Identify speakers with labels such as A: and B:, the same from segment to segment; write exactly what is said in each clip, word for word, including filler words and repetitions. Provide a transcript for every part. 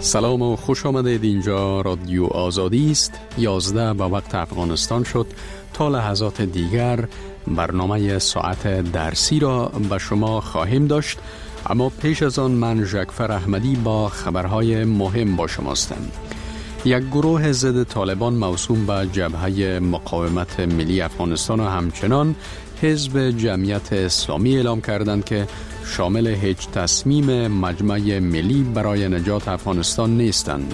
A: سلام و خوش آمدید. اینجا رادیو آزادی است. یازده به وقت افغانستان شد. تا لحظات دیگر برنامه ساعت درسی را به شما خواهیم داشت، اما پیش از آن من جعفر احمدی با خبرهای مهم با شماستم. یک گروه ضد طالبان موسوم به جبهه مقاومت ملی افغانستان و همچنان حزب جمعیت اسلامی اعلام کردند که شامل هیچ تصمیم مجمع ملی برای نجات افغانستان نیستند.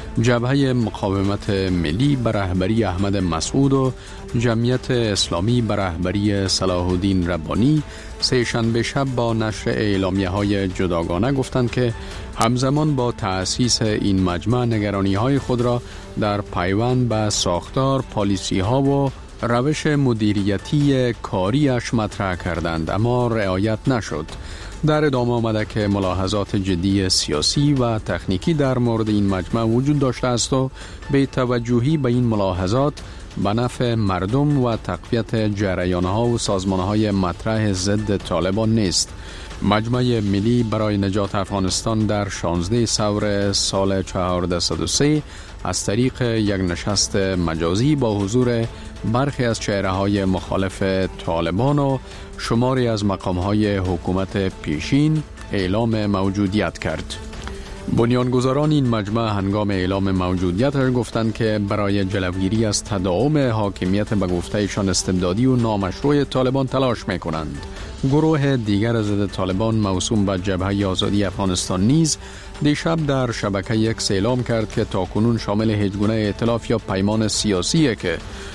A: جبهه مقاومت ملی به رهبری احمد مسعود و جمعیت اسلامی به رهبری صلاح الدین ربانی سه شنبه شب با نشر اعلامیه های جداگانه گفتند که همزمان با تأسیس این مجمع نگرانی های خود را در پیوند به ساختار، پالیسی ها و روش مدیریتی کاریش مطرح کردند، اما رعایت نشد. در ادامه آمده که ملاحظات جدی سیاسی و تکنیکی در مورد این مجمع وجود داشته است و به توجهی به این ملاحظات به نفع مردم و تقویت جریان‌ها و سازمان‌های مطرح ضد طالبان نیست. مجمع ملی برای نجات افغانستان در شانزده ثور سال چهارده صد و سه از طریق یک نشست مجازی با حضور برخی از چهره‌های مخالف طالبان و شماری از مقام‌های حکومت پیشین اعلام موجودیت کرد. بنیانگذاران این مجمع هنگام اعلام موجودیتش گفتند که برای جلوگیری از تداوم حاکمیت به گفتهشان استبدادی و نامشروع طالبان تلاش می‌کنند. گروه دیگر ضد طالبان موسوم به جبهه آزادی افغانستان نیز دیشب در شبکه اکس اعلام کرد که تاکنون شامل هیچ گونه ائتلاف یا پیمان سیاسیه که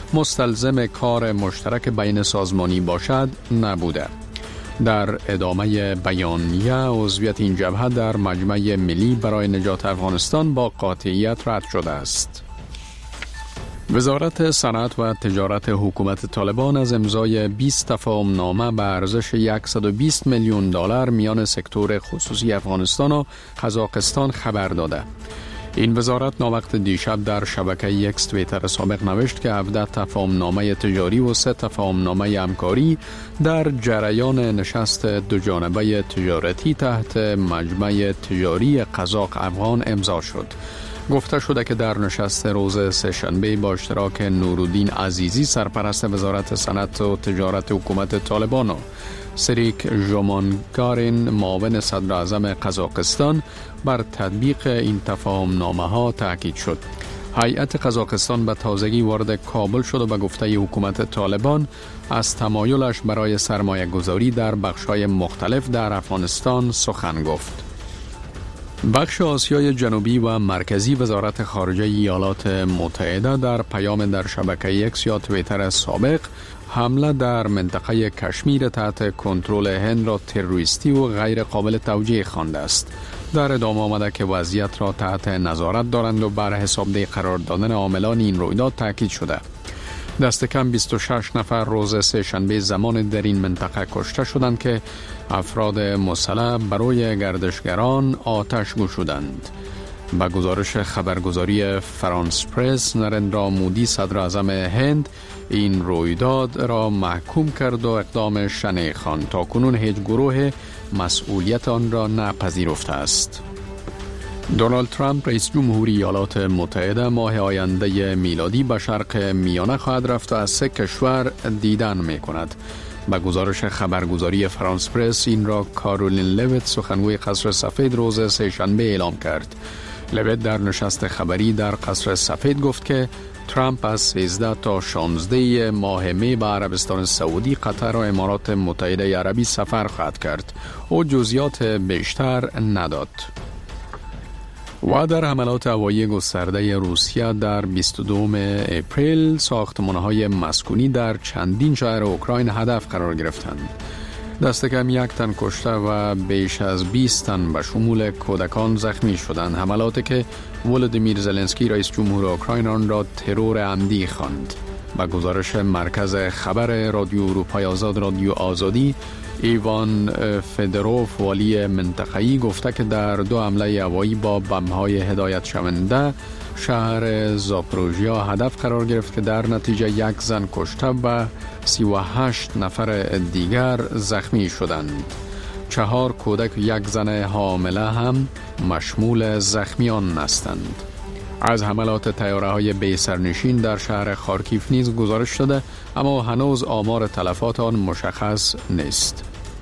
A: مستلزم کار مشترک بین سازمانی باشد نبوده. در ادامه بیانیه عضویت این جبهه در مجمع ملی برای نجات افغانستان با قاطعیت رد شده است. وزارت صنعت و تجارت حکومت طالبان از امضای بیست تفاهم نامه به ارزش صد و بیست میلیون دلار میان سکتور خصوصی افغانستان و قزاقستان خبر داده. این وزارت ناوقت دیشب در شبکه اکس توییتر سابق نوشت که هفده تفاهم نامه تجاری و سه تفاهم نامه همکاری در جریان نشست دوجانبه تجارتی تحت مجمع تجاری قزاق افغان امضا شد. گفته شده که در نشست روز سه‌شنبه با اشتراک نورالدین عزیزی سرپرست وزارت صنعت و تجارت حکومت طالبان و سریک ژومانگارین معاون صدر اعظم قزاقستان بر تطبیق این تفاهم نامه ها تاکید شد. هیئت قزاقستان به تازگی وارد کابل شد و به گفته حکومت طالبان از تمایلش برای سرمایه گذاری در بخش‌های مختلف در افغانستان سخن گفت. بخش آسیای جنوبی و مرکزی وزارت خارجه ایالات متحده در پیام در شبکه اکس یا توییتر سابق حمله در منطقه کشمیر تحت کنترل هند را تروریستی و غیر قابل توجیه خوانده است. در ادامه آمده که وضعیت را تحت نظارت دارند و بر حسابدهی قرار دادن عاملان این رویداد تاکید شده. دست کم بیست و شش نفر روز سه شنبه زمان در این منطقه کشته شدند که افراد مسلح برای گردشگران آتش گشودند. با گزارش خبرگزاری فرانس پرس، نریندرا مودی صدر اعظم هند این رویداد را محکوم کرد و اقدام شنیع خواند. تا کنون هیچ گروه مسئولیت آن را نپذیرفته است. دونالد ترامپ رئیس جمهوری ایالات متحده ماه آینده میلادی به شرق میانه خواهد رفت و از سه کشور دیدن می کند. با گزارش خبرگزاری فرانس پرس این را کارولین لویت سخنگوی قصر سفید روز سه‌شنبه اعلام کرد. لویت در نشست خبری در قصر سفید گفت که ترامپ از سیزده تا شانزده ماه می به عربستان سعودی، قطر و امارات متحده عربی سفر خواهد کرد. او جزئیات بیشتر نداد. و در حملات هوایی گسترده روسیه در بیست و دوم اپریل ساختمان‌های مسکونی در چندین شهر اوکراین هدف قرار گرفتند. دست کم یک تن کشته و بیش از بیست تن به شمول کودکان زخمی شدند. حملاتی که ولودیمیر زلنسکی رئیس جمهور اوکراین آن را ترور عمدی خواند. با گزارش مرکز خبر رادیو اروپای آزاد رادیو آزادی، ایوان فدروف والی منطقه‌ای گفته که در دو حمله هوایی با بمب‌های هدایت شونده شهر زاپروژیا هدف قرار گرفت که در نتیجه یک زن کشته و سی و هشت نفر دیگر زخمی شدند. چهار کودک و یک زن حامله هم مشمول زخمیان هستند. از حملات طیاره‌های بی سرنشین در شهر خارکیف نیز گزارش شده، اما هنوز آمار تلفات آن مشخص نیست.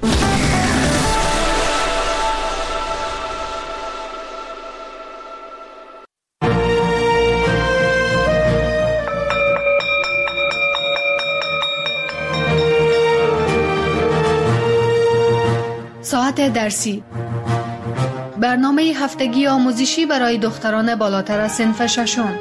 B: ساعت درسی، برنامه هفتگی آموزشی برای دختران بالاتر از صنف ششم.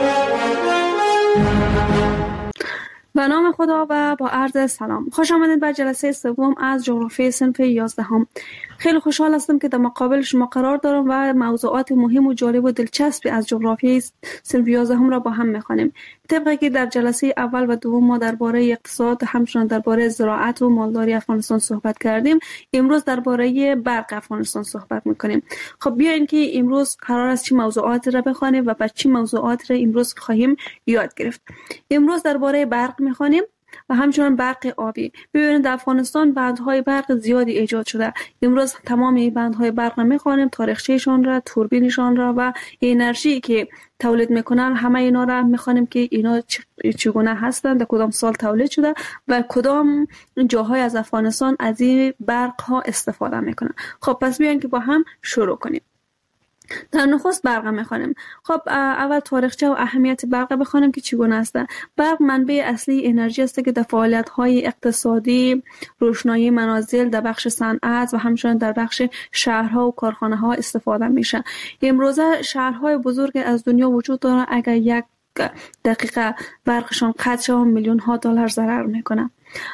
C: به نام خدا و با عرض سلام. خوش آمدید به جلسه سوم از جغرافی صنف یازدهم. خیلی خوشحال هستم که در مقابل شما قرار دارم و موضوعات مهم و جالب و دلچسبی از جغرافی صنف یازدهم را با هم می‌خوانیم. طبقی که در جلسه اول و دوم ما درباره اقتصاد، همچنین درباره زراعت و مالداری افغانستان صحبت کردیم، امروز درباره برق افغانستان صحبت می‌کنیم. خب بیاین که امروز قرار است چه موضوعاتی را بخوانیم و به چه موضوعاتی را امروز خواهیم یاد گرفت. امروز درباره برق می‌خوانیم و همچنان برق آبی. ببینید در افغانستان بندهای برق زیادی ایجاد شده. امروز تمام این بندهای برق را می‌خوانیم، تاریخچه‌شان را، توربینشان را و انرژی که تولید میکنن، همه اینا را می‌خوانیم که اینا چگونه هستند، در کدام سال تولید شده و کدام جاهای از افغانستان از این برق ها استفاده میکنن. خب پس بیاین که با هم شروع کنیم. در نخست برق می‌خوانیم. خب اول تاریخچه و اهمیت برق بخوانیم که چگونه است. برق منبع اصلی انرژی است که در فعالیت‌های اقتصادی، روشنایی منازل، در بخش صنعت و همچنین در بخش شهرها و کارخانه‌ها استفاده میشه. امروزه شهرهای بزرگ از دنیا وجود دارند اگر یک دقیقه برقشان قطع شود میلیون ها دلار ضرر میکنه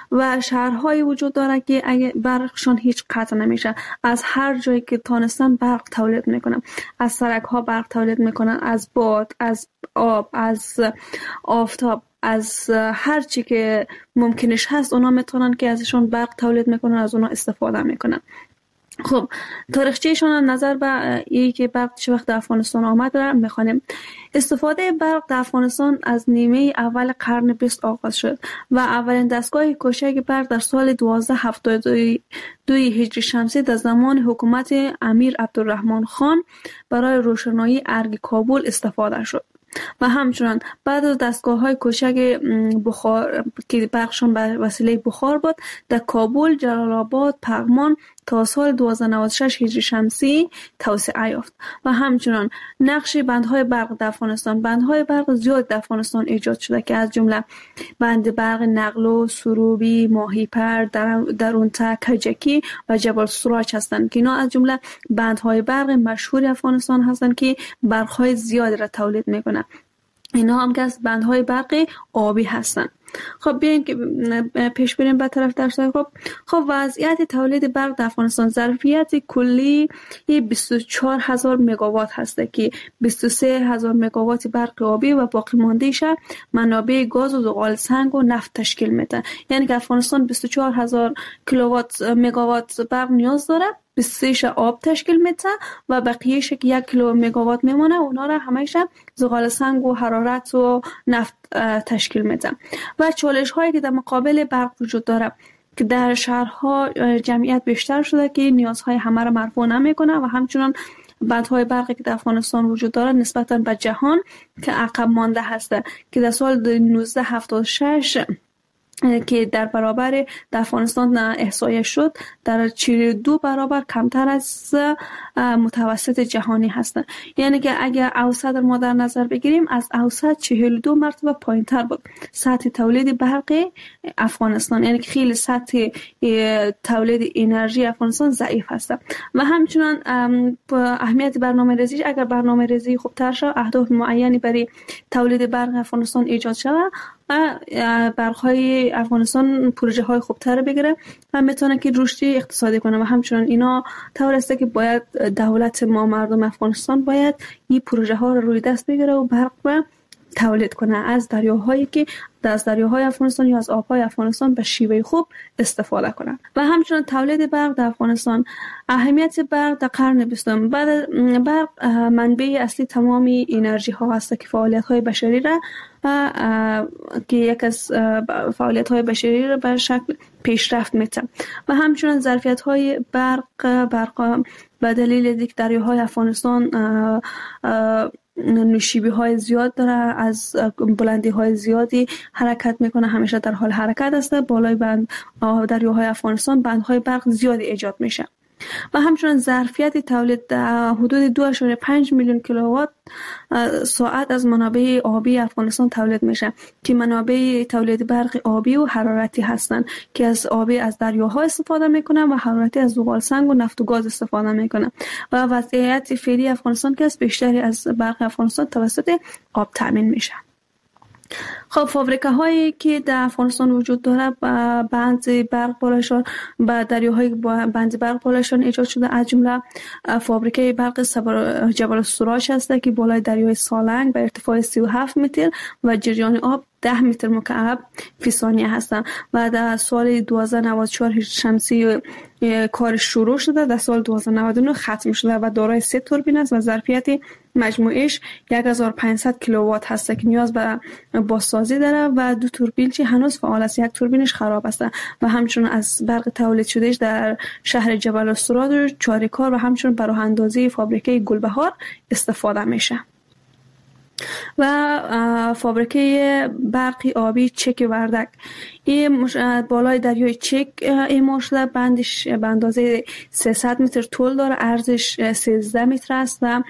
C: و شهرهایی وجود داره که اگه برقشان هیچ قطع نمیشه، از هر جایی که تانستن برق تولید میکنن، از سرک ها برق تولید میکنن، از باد، از آب، از آفتاب، از هر چی که ممکنش هست اونا میتونن که ازشون برق تولید میکنن، از اونا استفاده میکنن. خب تاریخچه‌شان نظر به ای که برق چه وقت در افغانستان آمد را می‌خوانیم. استفاده برق در افغانستان از نیمه اول قرن بیست آغاز شد و اولین دستگاه کوچک برق در سال دوازده هفتاد و دو هجری شمسی در زمان حکومت امیر عبدالرحمن خان برای روشنایی ارگ کابل استفاده شد و همچنان بعد از دستگاه‌های کوچک بخار که برقشان به وسیله بخار بود در کابل، جلال آباد، پغمان تا سال دوازده نود و شش هجری شمسی توسعه یافت و همچنان نقش بندهای برق در افغانستان. بندهای برق زیاد در افغانستان ایجاد شده که از جمله بند برق نقلو، سروبی، ماهیپر، درونته، کجکی و جبل سراج هستند که اینا از جمله بندهای برق مشهور افغانستان هستند که برقهای زیاد را تولید میکنند. اینا هم که از بندهای برق آبی هستند. خب بیاین که پیش بریم به طرف درس. خب خب وضعیت تولید برق در افغانستان، ظرفیت کلی بیست و چهار هزار مگاوات هست که بیست و سه هزار مگاوات برق آبی و باقی مانده‌اش منابع گاز و زغال سنگ و نفت تشکیل میده. یعنی که افغانستان بیست و چهار هزار کیلووات مگاوات برق نیاز داره، بیست و سه آب تشکیل میده و بقیه‌اش که یک کیلو مگاوات میمونه اونا را همه‌اش زغال سنگ و حرارت و نفت تشکیل میده. و چالش هایی که در مقابل برق وجود داره که در شهرها جمعیت بیشتر شده که نیازهای همه را مرفوع نمیکنه و همچنان بندهای برقی که در افغانستان وجود داره نسبتاً به جهان که عقب مانده هسته که در سال نوزده هفتاد و شش که در برابر در افغانستان احصایه شد در چهل و دو برابر کمتر از متوسط جهانی هستند. یعنی که اگر اوسط ما در نظر بگیریم از اوسط چهل و دو مرتبه پایین تر بود سطح تولید برق افغانستان. یعنی که خیلی سطح تولید انرژی افغانستان ضعیف هست و همچنان اهمیت برنامه ریزی، اگر برنامه ریزی خوب تر شد، اهداف معینی برای تولید برق افغانستان ایجاد شود و برق‌های افغانستان پروژه های خوبتر بگیره و میتونه که رشد اقتصادی کنه و همچنان اینا طور است که باید دولت ما، مردم افغانستان باید این پروژه ها رو روی دست بگیره و برق و تولید کنه از دریاهایی که از دریاهای افغانستان یا از آبهای افغانستان به شیوه خوب استفاده کنند. و همچنین تولید برق در افغانستان. اهمیت برق در قرن بیستم. بعد برق منبع اصلی تمام انرژی ها است که فعالیت های بشری را که یک از فعالیت های بشری را به شکل پیشرفت می‌ده و همچنین ظرفیت های برق برق به دلیل دیگر دریاهای افغانستان نوشیبی های زیاد داره، از بلندی های زیادی حرکت میکنه، همیشه در حال حرکت است. بالای بند دریاهای افغانستان بندهای برق زیادی ایجاد میشه و همچنین ظرفیت تولید حدود دو ممیز پنج میلیون کیلووات ساعت از منابع آبی افغانستان تولید میشه که منابع تولید برق آبی و حرارتی هستند که از آبی از دریاها استفاده میکنن و حرارتی از زغال سنگ و نفت و گاز استفاده میکنن و وضعیت فعلی افغانستان که از بیشتری از برق افغانستان توسط آب تامین میشه. خب فابریکه هایی که در افغانستان وجود داره بند برق بالایشان به دریاهای بند برق بالایشان ایجاد شده، از جمله فابریکه برق جبل السراج است که بالای دریای سالنگ به ارتفاع سی و هفت متر و جریان آب ده متر مکعب فی ثانیه هستند و در سال دو هزار و نود و چهار هجری شمسی کارش شروع شده، در سال دو هزار و نود و نه ختم شده و دارای سه توربین است و ظرفیت مجموعش یک هزار و پانصد کیلووات هست که نیاز به بازسازی داره و دو توربین چی هنوز فعال است، یک توربینش خراب است و همچنین از برق تولید شدهش در شهر جبل السراج و چاریکار و همچنین برای اندازی فابریکه گلبهار استفاده میشه. و فابریکه برقی آبی چک وردک این بالای دریای چک اعمار شده، بندش به اندازه سیصد متر طول داره، عرضش سیزده متر است و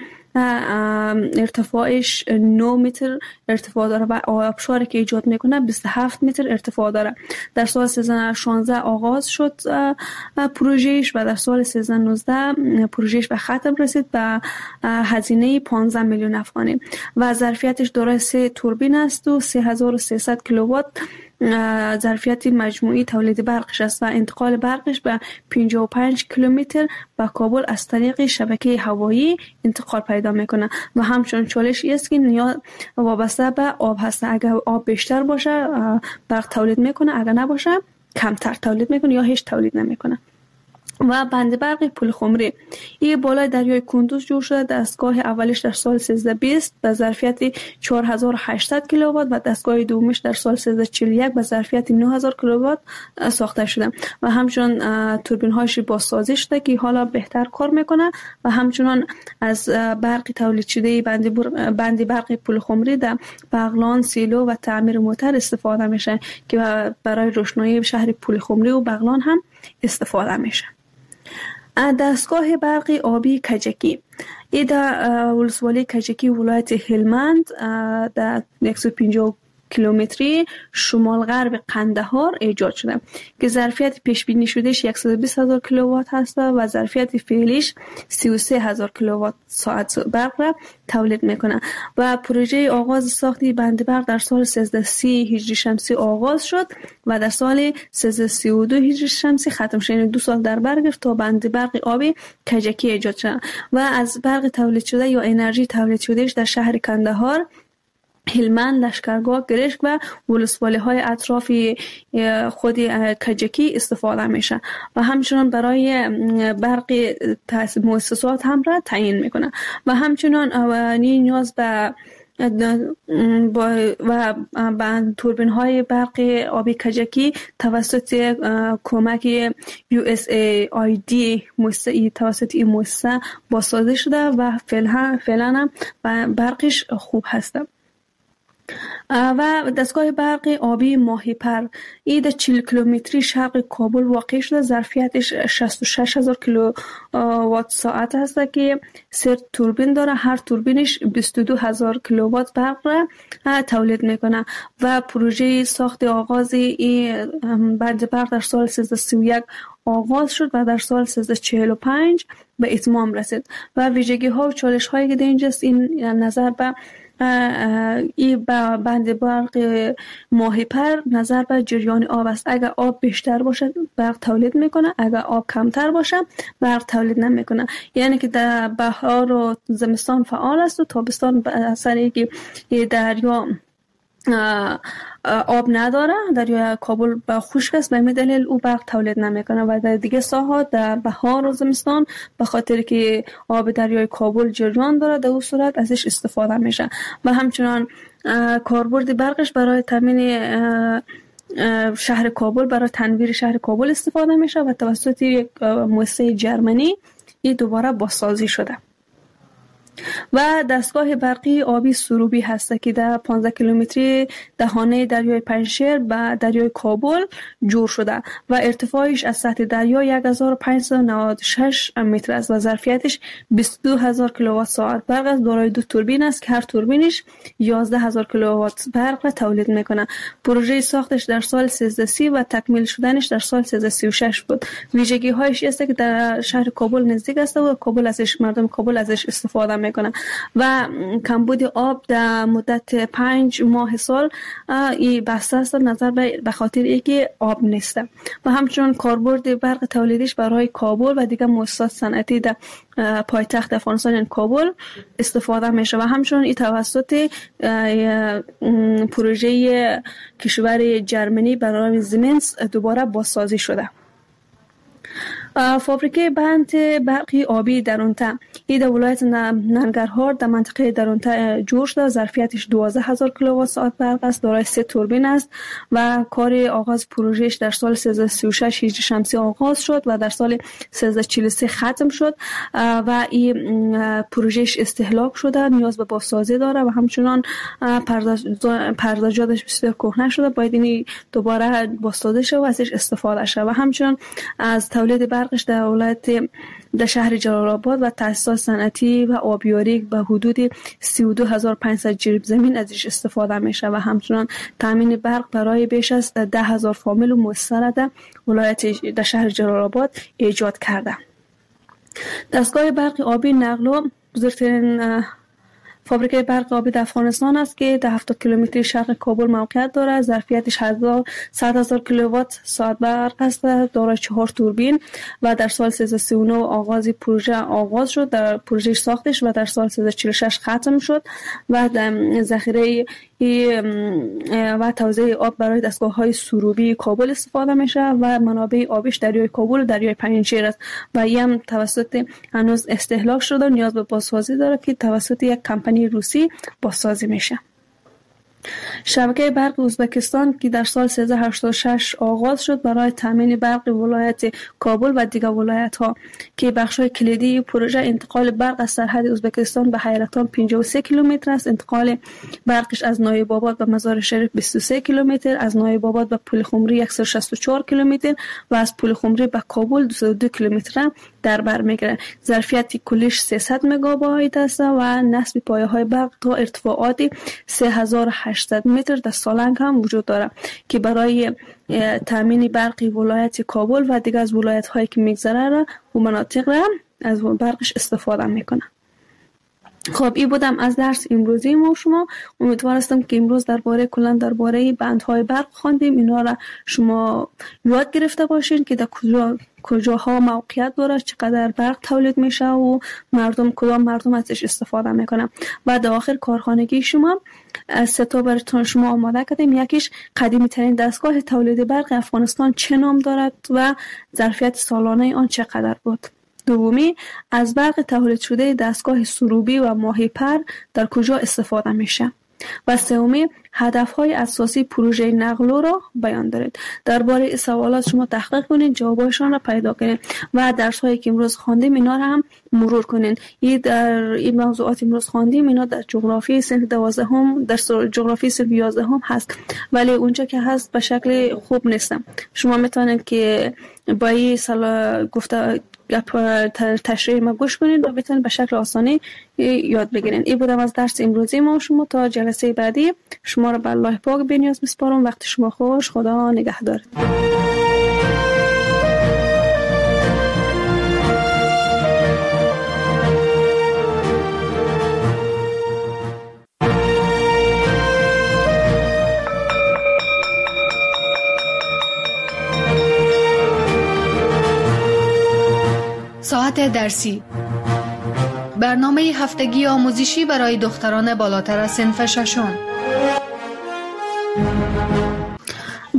C: ارتفاعش نه متر ارتفاع داره و آبشاری که ایجاد میکنه بیست و هفت متر ارتفاع داره. در سال سیزده شانزده آغاز شد پروژهش و در سال سیزده نوزده پروژهش به ختم رسید به هزینه پانزده میلیون افغانی و ظرفیتش دارای سه توربین است و سه هزار و سیصد کیلووات ظرفیت مجموعی تولید برقش است و انتقال برقش به پنجاه و پنج کیلومتر به کابل از طریق شبکه هوایی انتقال پیدا میکنه و همچنین چالش است که نیاز وابسته به آب هست. اگر آب بیشتر باشه برق تولید میکنه، اگر نباشه کمتر تولید میکنه یا هیچ تولید نمیکنه. و بند برق پل خمری این بالای دریای کندوز جور شده، دستگاه اولش در سال سیزده بیست به ظرفیت چهار هزار و هشتصد کیلووات و دستگاه دومش در سال سیزده چهل و یک به ظرفیت نه هزار کیلووات ساخته شده و همچنین توربین هاش بازسازی شده که حالا بهتر کار میکنه و همچنین از برق تولید شده بند بند برق پل خمری در بغلان، سیلو و تعمیر موتر استفاده میشه که برای روشنایی شهر پل خمری و بغلان هم استفاده میشه. دستگاه برقی آبی کجکی ای در ولسوالی کجکی ولایت هلمند در صد و پنجاه کیلومتری شمال غرب قندهار ایجاد شده که ظرفیت پیش بینی شدهش صد و بیست هزار کیلووات هست و ظرفیت فعلیش سی و سه هزار کیلووات ساعت برق را تولید میکنه و پروژه آغاز ساخت بند برق در سال سیزده سی هجری شمسی آغاز شد و در سال سیزده سی و دو هجری شمسی ختم شد، یعنی دو سال در بر گرفت تا بند برق آبی کجکی ایجاد شد و از برق تولید شده یا انرژی تولید شدهش در شهر قندهار، هلمند، لشکرگاه، گرشک و ولسوالی های اطراف خود کجکی استفاده میشه و همچنان برای برق مؤسسات هم را تعیین میکنه و همچنان نیاز به و با توربین های برق آبی کجکی توسط کمک یو اس ای آی دی مؤسسه توسط این مؤسسه بازسازی شده و فعلا فعلا برقش خوب هست. و دستگاه برق آبی ماهیپر این در چهل کیلومتری شرق کابل واقع شده، ظرفیتش شصت و شش هزار کیلووات ساعت هست که سه توربین داره، هر توربینش بیست و دو هزار کیلووات برق را تولید میکنه و پروژه ساخت آغاز این بند برق در سال سیزده سی و یک آغاز شد و در سال سیزده چهل و پنج به اتمام رسید و ویژگی ها و چالش هایی که در اینجاست این نظر به این بند برق ماهیپر نظر به جریان آب است. اگر آب بیشتر باشه برق تولید میکنه، اگر آب کمتر باشه برق تولید نمیکنه، یعنی که در بهار و زمستان فعال است و تابستان به اثر اینکه دریا آب نداره، دریای کابل با خشک است، به این دلیل او برق تولید نمیکنه و در دیگه ساحات در بهار و زمستان به خاطر که آب دریای کابل جریان داره در اون صورت ازش استفاده میشه. و همچنان کاربرد برقش برای تامین شهر کابل، برای تنویر شهر کابل استفاده میشه و توسط یک مؤسسه جرمنی این دوباره بازسازی شده. و دستگاه برقی آبی سروبی هست که در پانزده کیلومتری دهانه دریای پنجشیر به دریای کابل جور شده و ارتفاعش از سطح دریا یک هزار و پانصد و نود و شش متر است و ظرفیتش بیست و دو هزار کیلووات ساعت برق است. دارای دو توربین است که هر توربینش یازده هزار کیلووات برق را تولید میکنه. پروژه ساختش در سال سیزده سی و تکمیل شدنش در سال سیزده سی و شش بود. ویژگی هایش است که در شهر کابل نزدیک است و کابل ازش مردم کابل ازش استفاده میکنه و کمبود آب در مدت پنج ماه سال این بسته است نظر به خاطر اینکه آب نیست. و همچنین کاربرد برق تولیدش برای کابل و دیگر مؤسسات صنعتی در پایتخت افغانستان یعنی کابل استفاده میشه و همچنین این توسط پروژه کشور جرمنی برای زمینس دوباره بازسازی شده. فابریکه بند برقی آبی درونتا این در ولایت ننگرهار در منطقه درونتا جور شده. ظرفیتش دوازده هزار کیلووات ساعت برق است. دارای سه توربین است و کار آغاز پروژهش در سال سیزده سی و شش هجری شمسی آغاز شد و در سال سیزده چهل و سه ختم شد و این پروژهش استهلاک شده، نیاز به بازسازی داره و همچنان پردازجاتش بسیار کهنه شده، باید این دوباره بازسازی شه و ازش استفاده شه. و همچنان از تولید برقش در ولایت در شهر جلال آباد و تأسیسات صنعتی و آبیاری به حدود سی و دو هزار و پانصد جریب زمین ازش استفاده میشه و همچنان تامین برق برای بیش از ده هزار فامیل و مؤسسه در ولایت در شهر جلال آباد ایجاد کرده. دستگاه برق آبی نقلو بزرگترین فابریکه برق آبی در افغانستان است که در هفتاد کیلومتری شرق کابل موقعیت دارد. ظرفیتش صد هزار کیلووات ساعت برق است. دارای چهار توربین و در سال سیزده سی و نه آغاز پروژه آغاز شد، در پروژه ساختش و در سال سیزده چهل و شش ختم شد و ذخیره و توزیع آب برای دستگاه‌های سروبی کابل استفاده میشه و منابع آبیش دریای کابل و دریای پنجشیر است و این هم توسط هنوز استهلاک شده، نیاز به بازسازی داره که توسط یک کمپانی روسی بازسازی میشه. شبکه برق ازبکستان که در سال سیزده هشتاد و شش آغاز شد برای تامین برق ولایت کابل و دیگر ولایت ها که بخش‌های کلیدی پروژه انتقال برق از سرحد ازبکستان به حیرتان پنجاه و سه کیلومتر است. انتقال برقش از نایب آباد به مزار شریف بیست و سه کیلومتر، از نایب آباد به پل خمری صد و شصت و چهار کیلومتر و از پل خمری به کابل دویست و دو کیلومتر در بر میگیره. ظرفیت کلیش سیصد مگابایت است و نصب پایه‌های برق تا ارتفاعات سه هزار و هشتصد متر در سالنگ هم وجود داره که برای تامین برقی ولایت کابل و دیگر از ولایت‌هایی که میگذره را و مناطق را از برقش استفاده میکنه. خب این بودم از درس امروزی ما شما. امیدوار هستم که امروز درباره کلا درباره بندهای برق خواندیم، اینا را شما یاد گرفته باشین که در کجا کجاها موقعیت داره، چقدر برق تولید میشه و مردم کدام مردم ازش استفاده میکنن. و در آخر کارخانگی شما از سه تا براتون شما آماده کردیم. یکیش قدیمی ترین دستگاه تولید برق افغانستان چه نام دارد و ظرفیت سالانه آن چقدر بود. دومی از برق تولید شده دستگاه سروبی و ماهیپر در کجا استفاده میشه. و سومی هدفهای اساسی پروژه نقلو را بیان دارید. درباره این سوالات شما تحقیق کنید، جوابشان را پیدا کنید و درس هایی که امروز خواندیم اینا را هم مرور کنید. این در این موضوعات امروز خواندیم اینا در جغرافی صنف دوازدهم در جغرافی صنف یازدهم هست، ولی اونجا که هست به شکل خوب نیستم. شما میتونید که با این سال گفته تشریح ما گوش کنید و بتونید به شکل آسانی یاد بگیرید. این بودم از درس امروزی ما شما. تا جلسه بعدی شما را به الله پاک بی‌نیاز میسپارم. وقت شما خوش. خدا نگهدار.
B: ساعت درسی، برنامه هفتگی آموزشی برای دختران بالاتر از صنف ششم.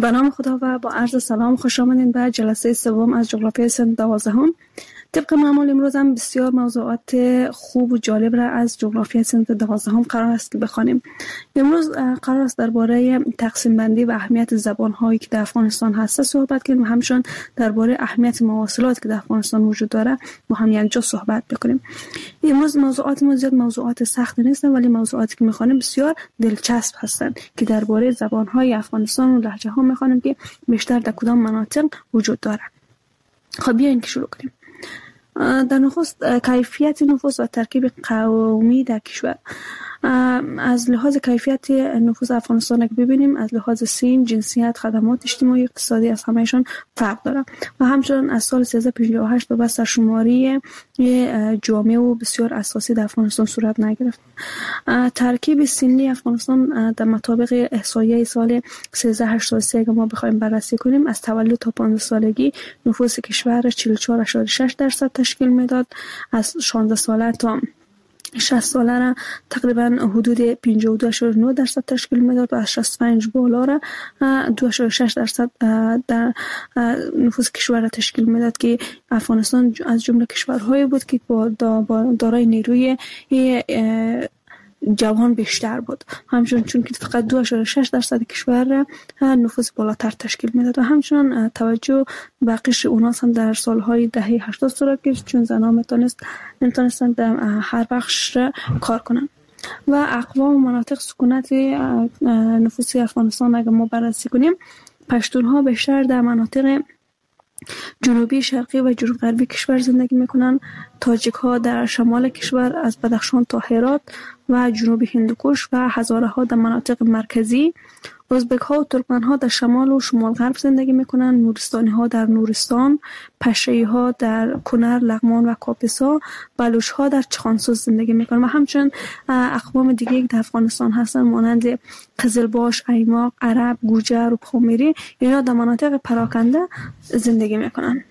C: به نام خدا و با عرض سلام، خوش آمدین به جلسه سوم از جغرافیای سن دوازدهم. طبق معمول امروز هم بسیار موضوعات خوب و جالب را از جغرافیای سن دوازدهم قرار است که بخوانیم. امروز قرار است درباره تقسیم بندی و اهمیت زبان هایی که در افغانستان هست صحبت کنیم، همچنین درباره اهمیت مواصلات که در افغانستان وجود داره با هم یکجا صحبت بکنیم. امروز موضوعات ما زیاد موضوعات سخت نیستن، ولی موضوعاتی که میخوانیم بسیار دلچسب هستند که درباره زبان های افغانستان و لهجه ها میخوانیم که بیشتر در کدام مناطق وجود داره. خب بیاین که شروع کنیم. در نخست کیفیت نفوس و ترکیب قومی در کشور. از لحاظ کیفیت نفوس افغانستان که ببینیم، از لحاظ سن، جنسیت، خدمات اجتماعی اقتصادی از همهشان فرق داره و همچنین از سال سیزده پنجاه و هشت به بعد سرشماری جامع و بسیار اساسی در افغانستان صورت نگرفت. ترکیب سنی افغانستان در مطابق احصایه سال سیزده هشتاد و سه که ما بخوایم بررسی کنیم، از تولد تا پانزده سالگی نفوس کشور چهل و چهار ممیز شش درصد تشکیل میداد، از شانزده ساله تا شصت ساله را تقریبا حدود پنجاه و دو ممیز نه درصد تشکیل میداد و از شصت و پنج بالا را دو ممیز شش درصد در نفوس کشور را تشکیل میداد که افغانستان از جمله کشورهایی بود که با دارای نیروی جوان بیشتر بود، همچنین چون که فقط دو ممیز شش درصد کشور نفوس بالاتر تشکیل میداد و همچنین توجه به قشر اوناس هم در سالهای دهه هشتاد صورت گرفت، چون زنان میتونست نمیتونستن در هر بخش کار کنن. و اقوام و مناطق سکونت نفوسی افغانستان اگر ما بررسی کنیم، پشتون ها بیشتر در مناطق جنوبی، شرقی و جنوب غربی کشور زندگی میکنن. تاجیک ها در شمال کشور از بدخشان تا هرات و جنوب هندوکش و هزاره ها در مناطق مرکزی. ازبک ها و ترکمن ها در شمال و شمال غرب زندگی میکنن. نورستانی ها در نورستان، پشه‌ای ها در کنر، لغمان و کاپیسا، بلوچ ها در چخانسوز زندگی میکنن و همچنین اقوام دیگه که در افغانستان هستن مانند قزلباش، ایماق، عرب، گوجر و پامیری، اینا در مناطق پراکنده زندگی میکنن.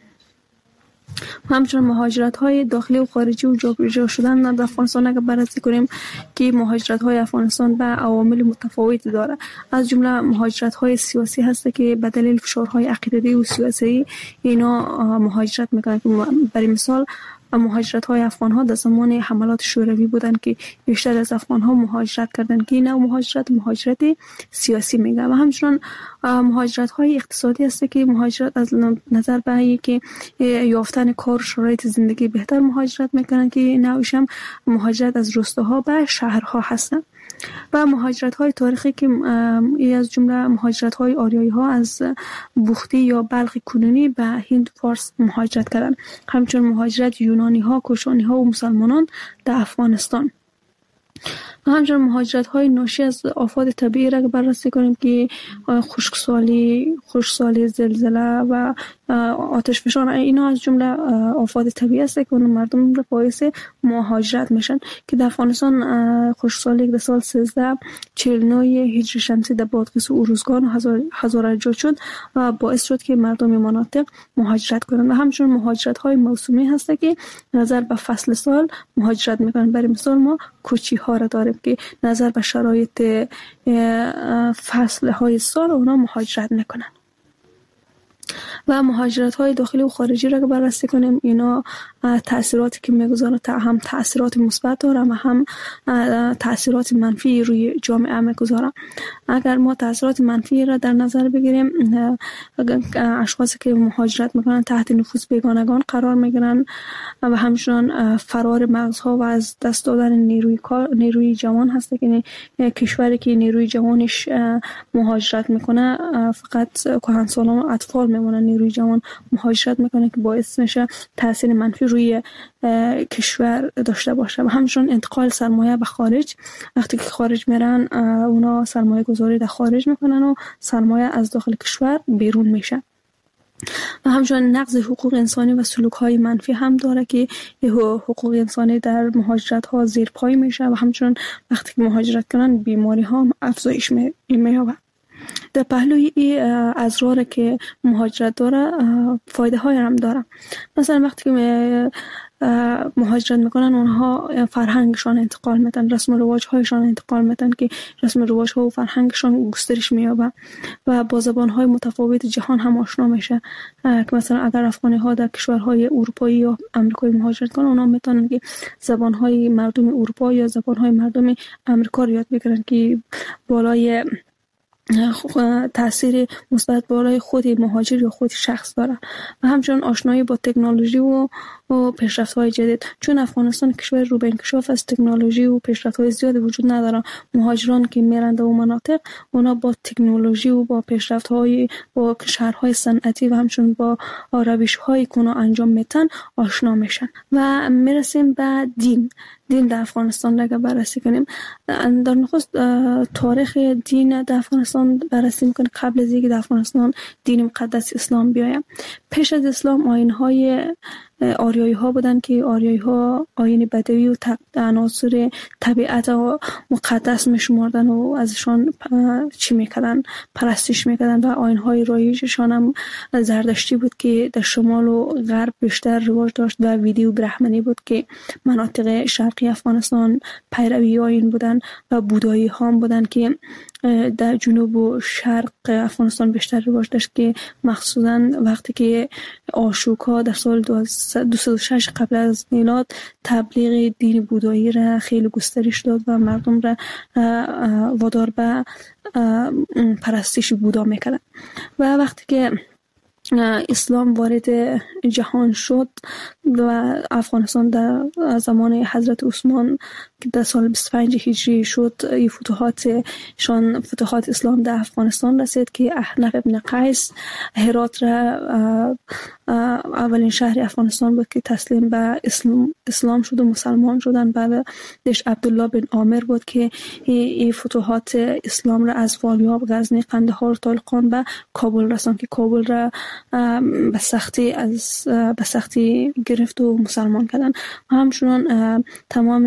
C: همچنین مهاجرت های داخلی و خارجی و جابجا شدن در افغانستان اگر بررسی کنیم که مهاجرت های افغانستان به عوامل متفاوتی داره. از جمله مهاجرت های سیاسی هست که به دلیل فشارهای عقیدتی و سیاسی اینا مهاجرت میکنن. برای مثال مهاجرت های افغان ها در زمان حملات شوروی بودن که بیشتر از افغان ها مهاجرت کردن که این مهاجرت مهاجرت سیاسی میگه. و همچنین مهاجرت های اقتصادی هست که مهاجرت از نظر به اینکه یافتن کار، شرایط زندگی بهتر مهاجرت میکنن که نوعش هم مهاجرت از روستاها به شهرها هستن. و مهاجرت های تاریخی که از جمله مهاجرت های آریایی ها از بوختی یا بلخ کنونی به هند و فارس مهاجرت کردن. همچنین مهاجرت یونانی ها، کوشانی ها و مسلمانان در افغانستان. و همچنین مهاجرت های ناشی از آفات طبیعی را بررسی کنیم که خشکسالی، خشکسالی، زلزله و آتش فشان، اینا از جمله آفات طبیعی است که اون مردم را باعث مهاجرت میشن که در افغانستان خشکسالی در سال سیزده چهل و نه هجری شمسی در بادغیس و اروزگان و هزارجا شد و باعث شد که مردم مناطق مهاجرت کنند. و همچنین مهاجرت های موسمی هست که نظر به فصل سال مهاجرت میکنن. برای مثال ما کوچی ها را داریم که نظر به شرایط فصل های سال اونا مهاجرت میکنن. و مهاجرت های داخلی و خارجی را که بررسی کنیم، اینا تأثیراتی که میگذارن هم تأثیرات مثبت داره و هم تأثیرات منفی روی جامعه میگذارن. اگر ما تأثیرات منفی را در نظر بگیریم، اشخاصی که مهاجرت میکنن تحت نفوذ بیگانگان قرار میگیرن و همچنین فرار مغزها و از دست دادن نیروی کار، نیروی جوان هست که کشوری که نیروی جوانش مهاجرت میکنه فقط کهنسالان و اطفال میمونن، نیروی جوان مهاجرت میکنه که باعث میشه تاثیر منفی روی کشور داشته باشه. و همچنین انتقال سرمایه به خارج، وقتی که خارج میرن اونا سرمایه گذاری در خارج میکنن و سرمایه از داخل کشور بیرون میشه. و همچنین نقض حقوق انسانی و سلوک های منفی هم داره که حقوق انسانی در مهاجرت ها زیر پای میشه و همچنین وقتی که مهاجرت کنن بیماری ها افزایش مییابه. در پهلوی این ازرار که مهاجرت داره فایده های هم داره. مثلا وقتی که مهاجرت میکنن اونها فرهنگشان انتقال میدن، رسم و رواج هایشان انتقال میدن که رسم و رواج ها و فرهنگشان گسترش مییابه و با زبان های متفاوت جهان هم آشنا میشه. که مثلا اگر افغانی ها در کشورهای اروپایی یا امریکایی مهاجرت کنن، اونها میتونن که زبان های مردم اروپا یا زبان های مردم امریکا رو یاد بگیرن که بالای تاثیر مثبت بالای خود مهاجر یا خود شخص داره. و همچنین آشنایی با تکنولوژی و و پیشرفت‌های جدید، چون افغانستان کشور رو به انکشاف از تکنولوژی و پیشرفت‌های زیادی وجود نداره. مهاجران که میرن در اون مناطق، اونا با تکنولوژی و با پیشرفت‌های با شهرهای صنعتی و همچنین با روش‌هایی که اونا انجام میتن آشنا میشن. و میرسیم به دین. دین در افغانستان اگر بررسی کنیم، در نخست تاریخ دین در افغانستان بررسی میکنه قبل از اینکه در افغانستان دین مقدس اسلام بیاید. پیش از اسلام آیین‌های آریایی ها بودن که آریایی ها آیین بدوی و عناصر طبیعت و مقدس میشمردن و ازشان چی میکردن؟ پرستش میکردن. و آیین های رایجشان هم زردشتی بود که در شمال و غرب بیشتر رواج داشت و ویدی و برهمنی بود که مناطق شرقی افغانستان پیروی آیین بودن. و بودایی ها هم بودن که در جنوب و شرق افغانستان بیشتر رواج داشت که مخصوصا وقتی که آشوکا در سال دویست و شش قبل از میلاد تبلیغ دین بودایی را خیلی گسترش داد و مردم را وادار به پرستش بودا میکردن. و وقتی که اسلام وارد جهان شد و افغانستان در زمان حضرت عثمان که در سال بیست و پنج هجری شد، این فتوحات شان فتوحات اسلام در افغانستان رسید که احنف ابن قیس هرات را اولین شهر افغانستان بود که تسلیم به اسلام اسلام شد و مسلمان شدن. بعدش عبدالله بن عامر بود که این فتوحات اسلام را از فالیاب، غزنی، قندهار، طالقان به کابل رساند که کابل را به سختی از به سختی گرفت و مسلمان کردن. و همچنان تمام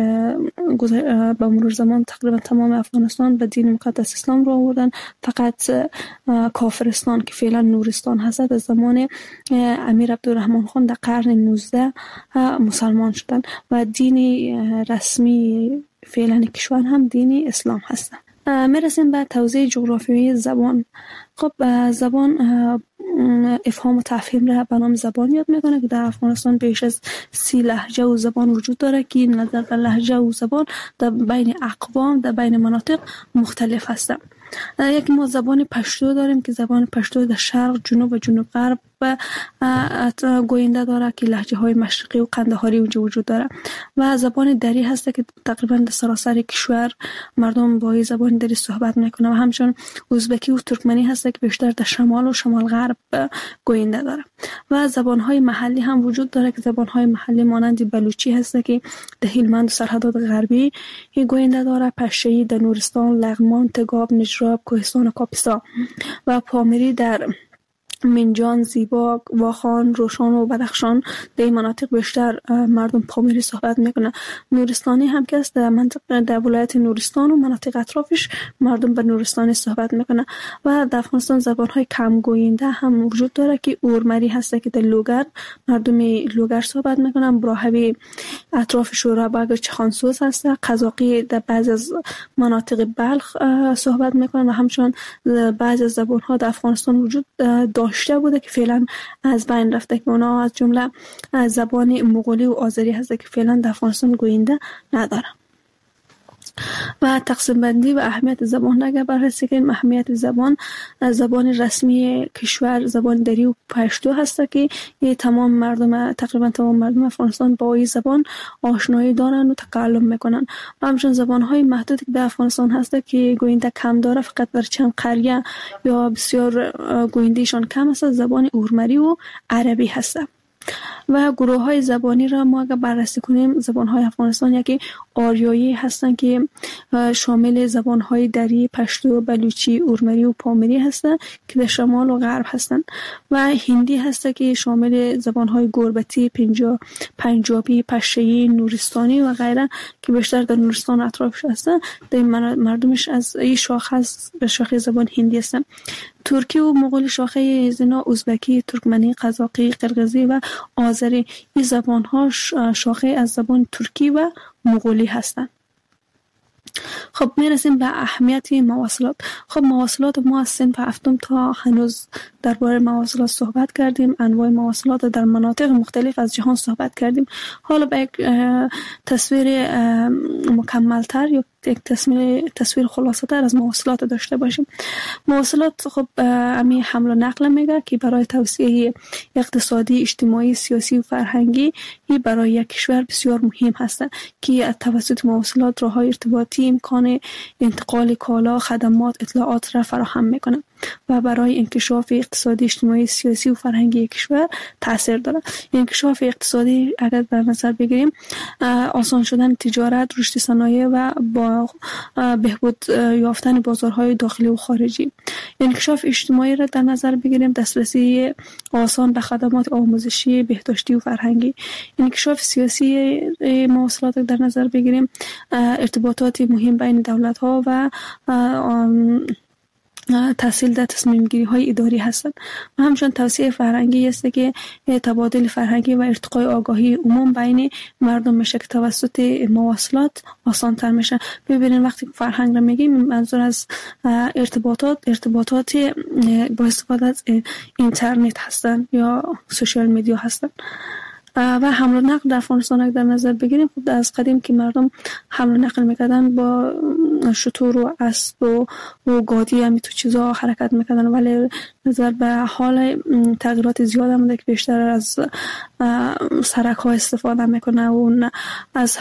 C: به مرور زمان تقریبا تمام افغانستان به دین مقدس اسلام را آوردن. فقط کافرستان که فعلا نورستان هست از زمان امیر عبدالرحمن خان در قرن نوزده مسلمان شدن و دین رسمی فعلا کشور هم دین اسلام هست. میرسیم به توضیح جغرافیایی زبان. خب زبان افهام و تفهیم را به نام زبان یاد میکنه که در افغانستان بیش از سی لهجه و زبان وجود داره که نظر به لهجه و زبان در بین اقوام در بین مناطق مختلف هستند. یکی ما زبان پشتو داریم که زبان پشتو در شرق، جنوب و جنوب غرب گوینده داره که لهجه های مشرقی و قندهاری اونجا وجود داره. و زبان دری هست که تقریبا در سراسر کشور مردم با این زبان دری صحبت میکنه. و همچنین ازبکی و ترکمنی هست که بیشتر در شمال و شمال غرب گوینده داره. و زبان های محلی هم وجود داره که زبان های محلی مانند بلوچی هست که در هلمند و سرحدات غربی گوینده داره، پشه‌ای در نورستان، لغمان، تگاب، نجراب، کوهستان و کاپیسا. و پامیری در منجان، زیبا، واخان، روشان و بدخشان در این مناطق بیشتر مردم پامیری صحبت میکنه. نورستانی هم که است در منطقه در ولایت نورستان و مناطق اطرافش مردم به نورستانی صحبت میکنه. و در افغانستان زبان های کم گوینده هم وجود داره که اورمری هست که در لوگر مردم لوگر صحبت میکنن. براهوی اطراف شورابگ و چخانسوز هست. قزاقی در بعض از مناطق بلخ صحبت میکنن. و همچنین بعض از زبان ها در افغانستان وجود داشته بوده که فعلا از بین رفته که اونا از جمله زبان مغولی و آذری هست که فعلا در افغانستان گوینده نداره. و تقسیم بندی و اهمیت زبان اگر بررسی کنیم، اهمیت زبان زبان رسمی کشور زبان دری و پشتو هست که تمام مردم تقریبا تمام مردم افغانستان با این زبان آشنایی دارن و تکلم میکنن. و همچنین زبان های محدودی که در افغانستان هست که گوینده کم داره، فقط در چند قریه یا بسیار گویندهشان کم است، زبان اورمری و عربی هست. و گروه های زبانی را ما اگر بررسی کنیم، زبان های افغانستان یکی آریایی هستند که شامل زبان های دری، پشتو، بلوچی، اورمری و پامیری هستند که در شمال و غرب هستند. و هندی هست که شامل زبان های گربتی، پنجاب، پنجابی، پشه‌ای، نورستانی و غیره که بیشتر در نورستان اطرافش هستند. در مردمش از این شاخه به شاخه زبان هندی هستند. ترکی و مغول شاخه زنا ازبکی، ترکمنی، قزاقی، قرقیزی و آذری، این زبان ها شاخه از زبان ترکی و مغولی هستند. خب میرسیم به اهمیت مواصلات. خب مواصلات ما از صنف هفتم تا هنوز درباره مواصلات صحبت کردیم، انواع مواصلات در مناطق مختلف از جهان صحبت کردیم. حالا به یک تصویر مکملتر یا یک تصویر تصویر خلاصه تر از مواصلات داشته باشیم. مواصلات خب امی حمل و نقل میگه که برای توسعه اقتصادی، اجتماعی، سیاسی و فرهنگی این برای یک کشور بسیار مهم هستند که توسط مواصلات راههای ارتباطی امکان انتقال کالا، خدمات، اطلاعات را فراهم میکنه و برای انکشاف اقتصادی، اجتماعی، سیاسی و فرهنگی کشور تاثیر داره. انکشاف اقتصادی اگر در نظر بگیریم آسان شدن تجارت، رشد صنایع و با بهبود یافتن بازارهای داخلی و خارجی. انکشاف اجتماعی را در نظر بگیریم دسترسی آسان به خدمات آموزشی، بهداشتی و فرهنگی. انکشاف سیاسی مواصلات در نظر بگیریم ارتباطات مهم بین دولت‌ها و تحصیل در تصمیم گیری های اداری هستند و همچنین توسعه فرهنگی است که تبادل فرهنگی و ارتقای آگاهی عموم بین مردم میشه که توسط مواصلات آسان تر میشه. ببینید وقتی فرهنگ را میگیم منظور از ارتباطات ارتباطات با استفاده از اینترنت هستند یا سوشال میدیا هستند. و حمل و نقل در افغانستان در نظر بگیریم خود از قدیم که مردم حمل و نقل میکردن با شتر و اسب و, و گادی همی تو چیزا حرکت میکردن، ولی نظر به حال تغییرات زیاد آمده که بیشتر از سرک ها استفاده میکنه و از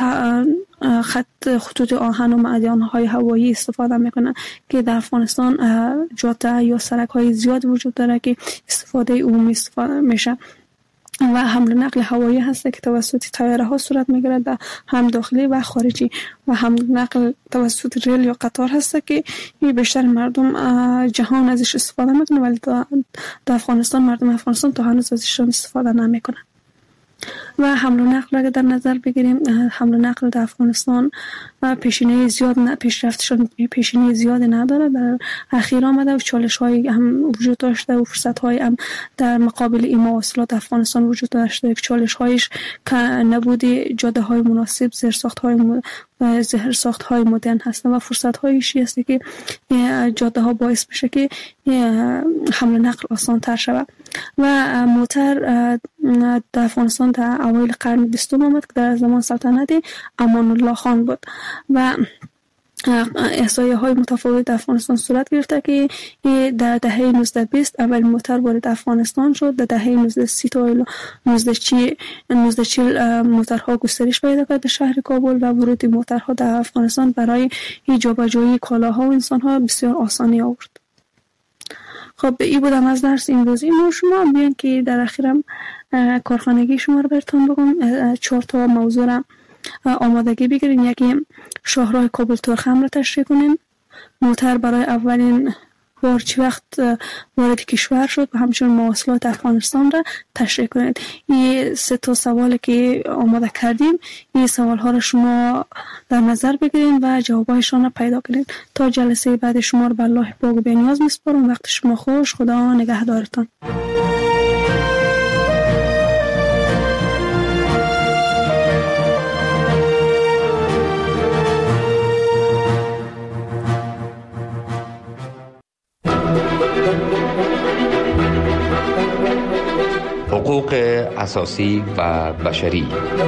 C: خط خطوط آهن و معدن های هوایی استفاده میکنه که در افغانستان جاده یا سرک های زیاد وجود داره که استفاده عمومی استفاده میشه و حمل و نقل هوایی هست که توسط طیاره ها صورت میگیره در هم داخلی و خارجی و حمل و نقل توسط ریل یا قطار هست که بیشتر مردم جهان ازش استفاده میکنه، ولی در افغانستان مردم افغانستان تا هنوز ازش استفاده نمیکنه. و حمل و نقل اگر در نظر بگیریم حمل و نقل در افغانستان پیشینه زیاد نه پیشرفتشون پیشینه زیاد نداره. در اخیر آمده و چالش های هم وجود داشته و فرصت های هم در مقابل این مواصلات افغانستان وجود داشته. چالش هایش که نبودی جاده های مناسب، زیرساخت های م... زیرساخت های مدرن هستن و فرصت هایش است که جاده ها باعث بشه که حمل و نقل آسان تر شود. و موتر در افغانستان در اوایل قرن بیستم آمد که در زمان سلطنت امان الله خان بود و احصایه های متفاوت در افغانستان صورت گرفته که در دهه نوزده بیست اول موتر وارد افغانستان شد. در دهه نوزده سی تا نوزده چهل موترها گسترش پیدا کرد در شهر کابل و ورود موترها در افغانستان برای جابجایی کالاها و انسانها بسیار آسانی آورد. خب این بودم از درس امروزی ما. شما بیان که در اخیرم کارخانگی شما رو براتون بگم. چهار تا موضوع را آمادگی بگیرین. یکی شاهراه کابل تورخم را تشریح کنین، موتر برای اولین بار چه وقت وارد کشور شد و همچنین مواصلات افغانستان را تشریح کنید. این سه تا سوالی که آماده کردیم این سوال ها را شما در نظر بگیرین و جوابایشان را پیدا کنید. تا جلسه بعد شما را به الله پاک و بی‌نیاز میسپارم. وقت شما خوش. خدا نگهدارتان.
D: حقوق اساسی و بشری.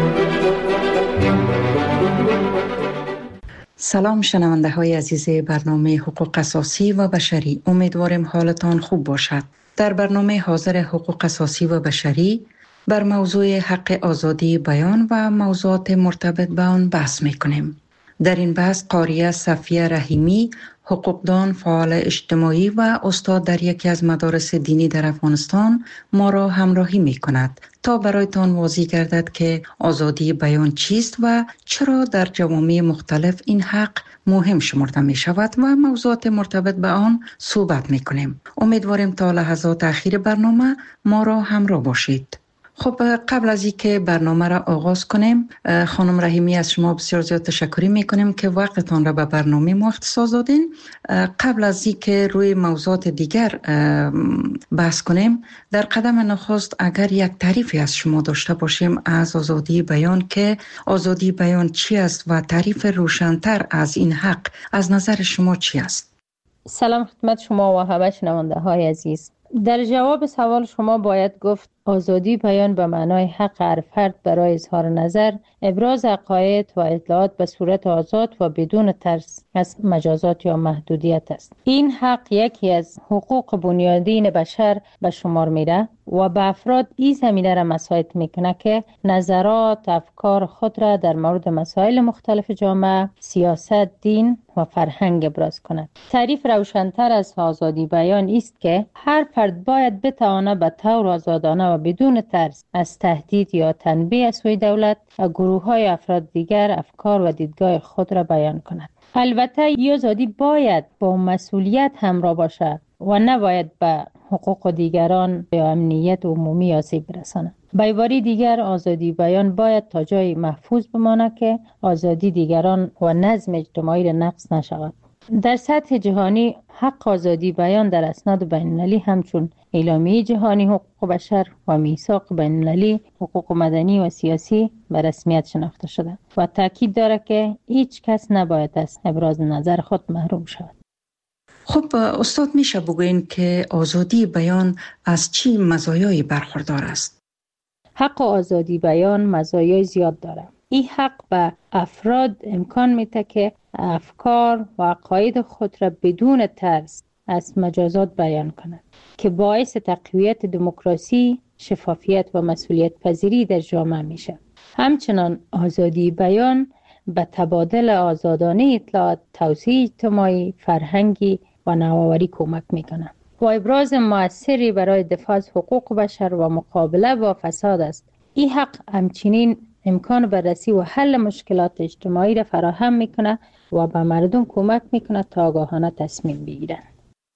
E: سلام شنونده های عزیز برنامه حقوق اساسی و بشری، امیدوارم حالتان خوب باشد. در برنامه حاضر حقوق اساسی و بشری بر موضوع حق آزادی بیان و موضوعات مرتبط به آن بحث میکنیم. در این بحث قاریه صفیه رحیمی، حقوقدان، فعال اجتماعی و استاد در یکی از مدارس دینی در افغانستان ما را همراهی می کند تا برایتان واضح گردد که آزادی بیان چیست و چرا در جوامع مختلف این حق مهم شمرده می شود و موضوعات مرتبط به آن صحبت می کنیم. امیدواریم تا لحظات اخیر برنامه ما را همراه باشید. خب قبل از اینکه برنامه را آغاز کنیم، خانم رحیمی از شما بسیار زیاد تشکر میکنیم که وقتتان را به برنامه ما اختصاص دادین. قبل از اینکه روی موضوعات دیگر بحث کنیم، در قدم نخست اگر یک تعریفی از شما داشته باشیم از آزادی بیان، که آزادی بیان چی است و تعریف روشن‌تر از این حق از نظر شما چی است؟
F: سلام خدمت شما و همه شنونده های عزیز. در جواب سوال شما باید گفت آزادی بیان به معنای حق هر فرد برای اظهار نظر، ابراز عقاید و اطلاعات به صورت آزاد و بدون ترس از مجازات یا محدودیت است. این حق یکی از حقوق بنیادین بشر به شمار میره و به افراد این زمینه را مساعد میکنه که نظرات، افکار خود را در مورد مسائل مختلف جامعه، سیاست، دین و فرهنگ ابراز کند. تعریف روشن‌تر از آزادی بیان است که هر فرد باید بتواند به طور آزادانه و بدون ترس از تهدید یا تنبیه از سوی دولت و گروه‌های افراد دیگر افکار و دیدگاه خود را بیان کند. البته این آزادی باید با مسئولیت همراه باشد و نباید به حقوق دیگران یا امنیت عمومی آسیب برساند. به عبارت دیگر، آزادی بیان باید تا جای محفوظ بماند که آزادی دیگران و نظم اجتماعی را نقض نشود. در سطح جهانی حق آزادی بیان در اسناد بین‌المللی همچون اعلامیه جهانی حقوق بشر و میثاق بین‌المللی حقوق مدنی و سیاسی به رسمیت شناخته شده و تاکید دارد که هیچ کس نباید از ابراز نظر خود محروم شود.
E: خب استاد، میشه بگوین که آزادی بیان از چی مزایایی برخوردار است؟
F: حق آزادی بیان مزایای زیاد دارد. این حق به افراد امکان میده که افکار و عقاید خود را بدون ترس از مجازات بیان کنند که باعث تقویت دموکراسی، شفافیت و مسئولیت پذیری در جامعه میشه. همچنان آزادی بیان به تبادل آزادانه اطلاعات، توسعه اجتماعی، فرهنگی و نوآوری کمک میکنه و ابراز مؤثری برای دفاع از حقوق بشر و مقابله با فساد است. این حق همچنین امکان بررسی و حل مشکلات اجتماعی را فراهم میکنه و به مردم کمک میکنه تا آگاهانه تصمیم بگیرند.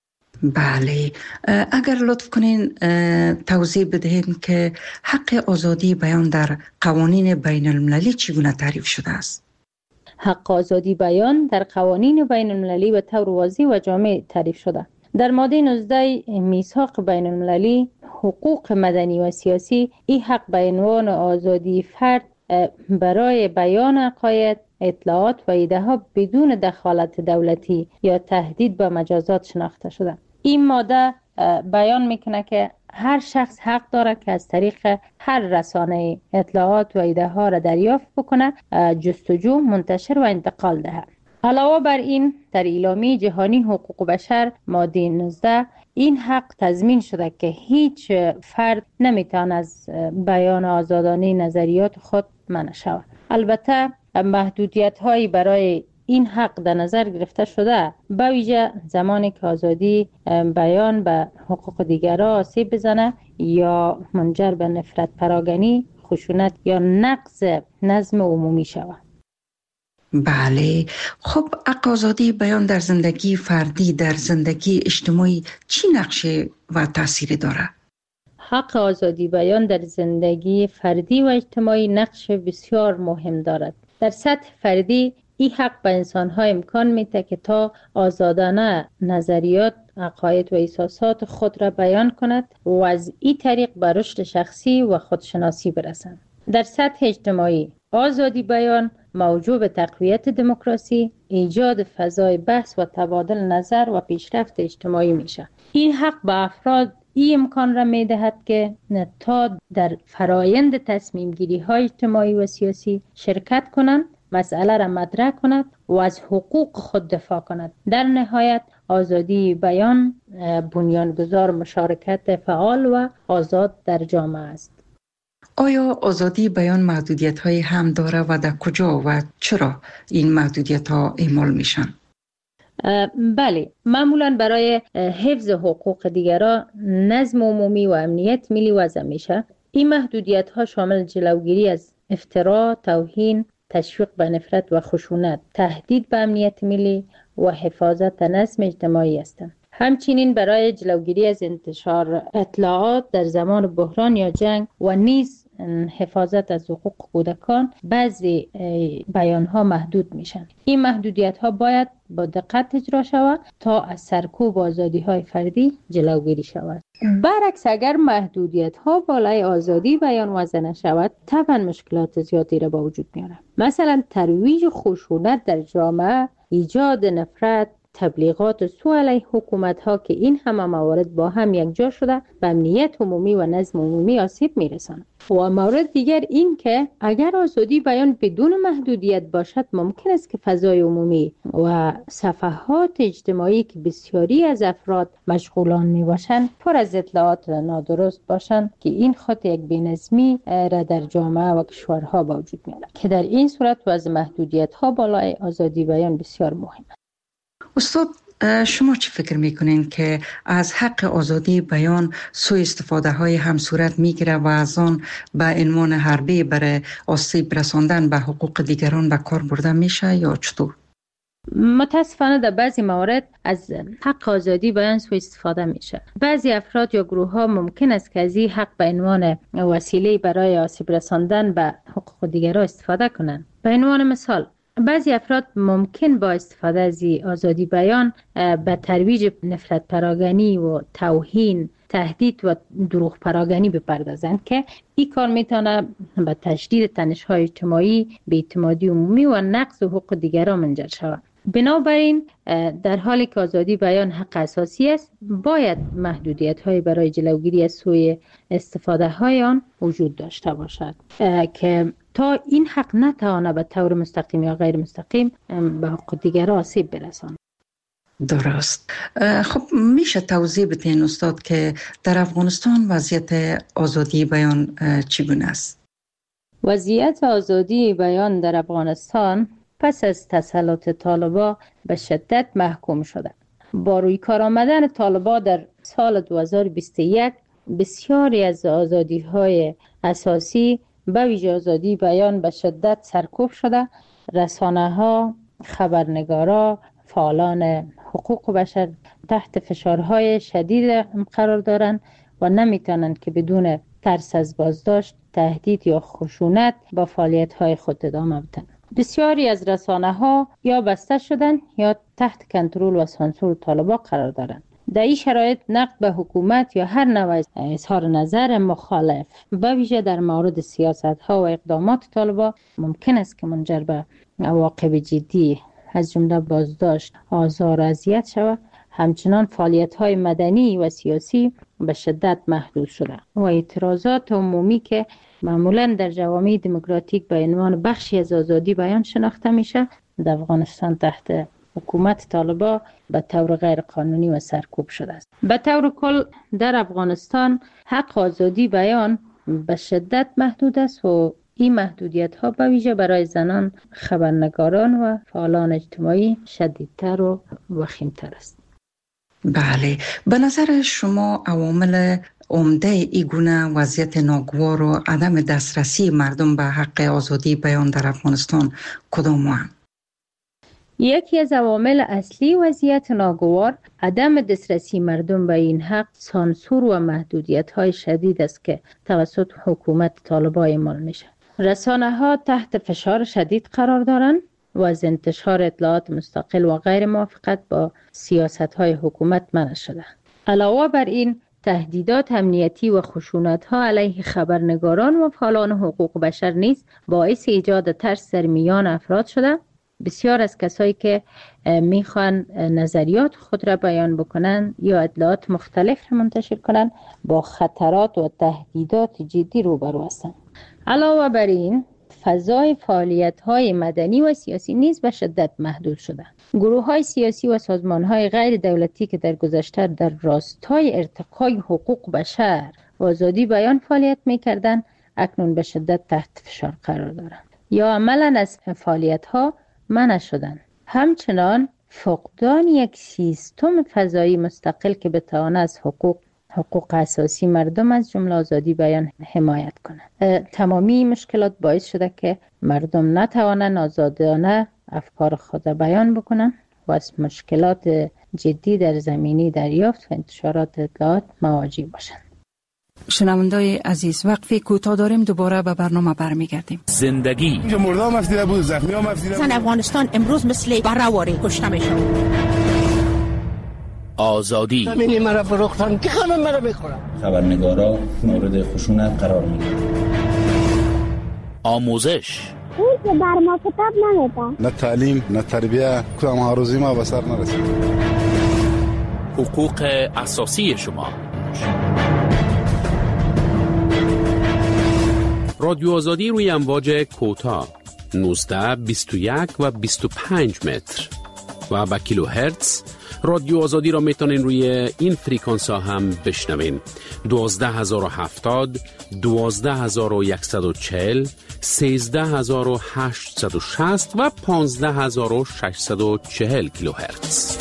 E: بله، اگر لطف کنین توضیح بدهید که حق آزادی بیان در قوانین بین المللی چگونه تعریف شده است؟
F: حق آزادی بیان در قوانین بین المللی به طور واضح و جامع تعریف شده. در ماده نوزده میثاق بین المللی حقوق مدنی و سیاسی، این حق به عنوان آزادی فرد برای بیان عقاید، اطلاعات و ایده ها بدون دخالت دولتی یا تهدید به مجازات شناخته شده. این ماده بیان میکنه که هر شخص حق داره که از طریق هر رسانه اطلاعات و ایده ها را دریافت بکنه، جستجو، منتشر و انتقال دهد. علاوه بر این، در اعلامیه جهانی حقوق بشر ماده نوزده این حق تضمین شده که هیچ فرد نمیتواند از بیان آزادانه نظریات خود منع شود. البته محدودیت هایی برای این حق در نظر گرفته شده، به ویژه زمانی که آزادی بیان به حقوق دیگران آسیب بزنه یا منجر به نفرت پراگنی، خشونت یا نقض نظم عمومی شود.
E: بله، خب حق آزادی بیان در زندگی فردی، در زندگی اجتماعی چی نقشه و تأثیری داره؟
F: حق آزادی بیان در زندگی فردی و اجتماعی نقش بسیار مهم دارد. در سطح فردی این حق به انسان‌ها امکان میده که تا آزادانه نظریات، عقاید و احساسات خود را بیان کند و از این طریق به رشد شخصی و خودشناسی برسند. در سطح اجتماعی آزادی بیان موجب به تقویت دموکراسی، ایجاد فضای بحث و تبادل نظر و پیشرفت اجتماعی میشه. این حق به افراد این امکان را میدهد که تا در فرایند تصمیم گیری های اجتماعی و سیاسی شرکت کنند، مسئله را مطرح کند و از حقوق خود دفاع کند. در نهایت آزادی بیان بنیانگذار مشارکت فعال و آزاد در جامعه است.
E: آیا آزادی بیان محدودیت های هم داره و در کجا و چرا این محدودیت ها اعمال میشن؟
F: بله، معمولا برای حفظ حقوق دیگران، نظم عمومی و امنیت ملی وضع میشه. این محدودیت ها شامل جلوگیری از افترا، توهین، تشویق به نفرت و خشونت، تهدید به امنیت ملی و حفاظت نظم اجتماعی هستند. همچنین برای جلوگیری از انتشار اطلاعات در زمان بحران یا جنگ و نیز حفاظت از حقوق کودکان بعضی بیانها محدود میشن. این محدودیت ها باید با دقت اجرا شود تا از سرکوب آزادی های فردی جلوگیری شود. برعکس اگر محدودیت ها بالای آزادی بیان وضع نشود، طبعا مشکلات زیادی را با وجود میاره. مثلا ترویج خشونت در جامعه، ایجاد نفرت، تبلیغات سو علیه حکومت ها که این همه موارد با هم یکجا شده به امنیت عمومی و نظم عمومی آسیب میرساند. و مورد دیگر این که اگر آزادی بیان بدون محدودیت باشد، ممکن است که فضای عمومی و صفحات اجتماعی که بسیاری از افراد مشغولان می باشند پر از اطلاعات نادرست باشند که این خود یک بی‌نظمی را در جامعه و کشورها با وجود میارد که در این صورت وضع محدودیت ها بالای آزادی بیان بسیار مهم است.
E: استاد، شما چی فکر میکنین که از حق آزادی بیان سوء استفاده های هم صورت میگیره و از آن به عنوان حربه برای آسیب رساندن به حقوق دیگران به کار برده میشه یا چطور؟
F: متاسفانه در بعضی موارد از حق آزادی بیان سوء استفاده میشه. بعضی افراد یا گروه ها ممکن است که از این حق به عنوان وسیله برای آسیب رساندن به حقوق دیگران استفاده کنند. به عنوان مثال، بعضی افراد ممکن با استفاده از آزادی بیان به ترویج نفرت پراگنی و توهین، تهدید و دروغ پراگنی بپردازند که این کار میتونه به تشدید تنش‌های اجتماعی، بی‌اعتمادی عمومی و نقض حقوق دیگران منجر شود. بنابراین در حالی که آزادی بیان حق اساسی است، باید محدودیت‌های برای جلوگیری از سوء استفاده های آن وجود داشته باشد که تا این حق نتوانه به طور مستقیم یا غیر مستقیم به حقوق دیگران آسیب برساند.
E: درست. خب میشه توضیح بدین استاد که در افغانستان وضعیت آزادی بیان چگونه است؟
F: وضعیت آزادی بیان در افغانستان پس از تسلط طالبان به شدت محکوم شده. با روی کار آمدن طالبان در سال دو هزار و بیست و یک بسیاری از آزادی‌های اساسی به ویژه آزادی بیان به شدت سرکوب شده. رسانه‌ها، خبرنگارا، فعالان حقوق بشر تحت فشارهای شدید قرار دارند و نمیتونند که بدون ترس از بازداشت، تهدید یا خشونت با فعالیت‌های خود ادامه بدن. بسیاری از رسانه‌ها یا بسته شدن یا تحت کنترل و سانسور طالبان قرار دارند. در این شرایط نقد به حکومت یا هر نوع اظهار نظر مخالف به ویژه در مورد سیاست‌ها و اقدامات طالبان ممکن است که منجر به عواقب جدی از جمله بازداشت، آزار و اذیت شود. همچنان فعالیت‌های مدنی و سیاسی به شدت محدود شده و اعتراضات عمومی که معمولاً در جوامع دموکراتیک به عنوان بخشی از آزادی بیان شناخته میشه، در افغانستان تحت حکومت طالبان به طور غیر قانونی و سرکوب شده است. به طور کل در افغانستان حق آزادی بیان به شدت محدود است و این محدودیت ها به ویژه برای زنان، خبرنگاران و فعالان اجتماعی شدیدتر و وخیمتر است.
E: بله، به نظر شما عوامل عمده این گونه وضعیت ناگوار و عدم دسترسی مردم به حق آزادی بیان در افغانستان کدام هستند؟
F: یکی از عوامل اصلی وضعیت ناگوار عدم دسترسی مردم به این حق سانسور و محدودیت‌های شدید است که توسط حکومت طالبان اعمال میشه. رسانه‌ها تحت فشار شدید قرار دارند و از انتشار اطلاعات مستقل و غیر موافقت با سیاست‌های حکومت منع شده. علاوه بر این، تهدیدات امنیتی و خشونت‌ها علیه خبرنگاران و فعالان حقوق بشر نیز باعث ایجاد ترس در میان افراد شده. بسیار از کسایی که میخوان نظریات خود را بیان بکنن یا اطلاعات مختلف را منتشر کنن با خطرات و تهدیدات جدی روبرو هستند. علاوه بر این، فضای فعالیت‌های مدنی و سیاسی نیز به شدت محدود شده. گروه‌های سیاسی و سازمان‌های غیر دولتی که در گذشته در راستای ارتقای حقوق بشر و آزادی بیان فعالیت می‌کردند، اکنون به شدت تحت فشار قرار دارند یا عملاً از فعالیت‌ها منع شدند. همچنان فقدان یک سیستم فضایی مستقل که بتواند از حقوق حقوق اساسی مردم از جمله آزادی بیان حمایت کنند. تمامی مشکلات باعث شده که مردم نتوانند آزادانه افکار خود بیان بکنند و از مشکلات جدی در زمینه دریافت و انتشارات اطلاعات مواجه باشند.
E: شنوندای عزیز، وقفی کوتاه داریم، دوباره به برنامه برمیگردیم.
G: زندگی
H: مردم مفیده بود، زخمی ها مفیده بود.
I: افغانستان امروز مثل برآوری کشته میشه.
G: آزادی
J: زمینی مرا فروختن که همه مرا میخورن.
K: خبرنگارا مورد خشونت قرار میگیرن.
G: آموزش
L: اون که بر ما کتاب نمیدن.
H: نه تعلیم نه تربیه، کدام هاروزی ما به سر نرسید.
G: حقوق اساسی شما. رادیو آزادی روی امواج کوتاه نوزده، بیست و یک و بیست و پنج متر و با کیلو هرتز. رادیو آزادی را میتونین روی این فریکانس ها هم بشنوین: دوازده هزار و هفتاد، دوازده هزار و صد و چهل، سیزده هزار و هشتصد و شصت و پانزده هزار و ششصد و چهل کیلو هرتز.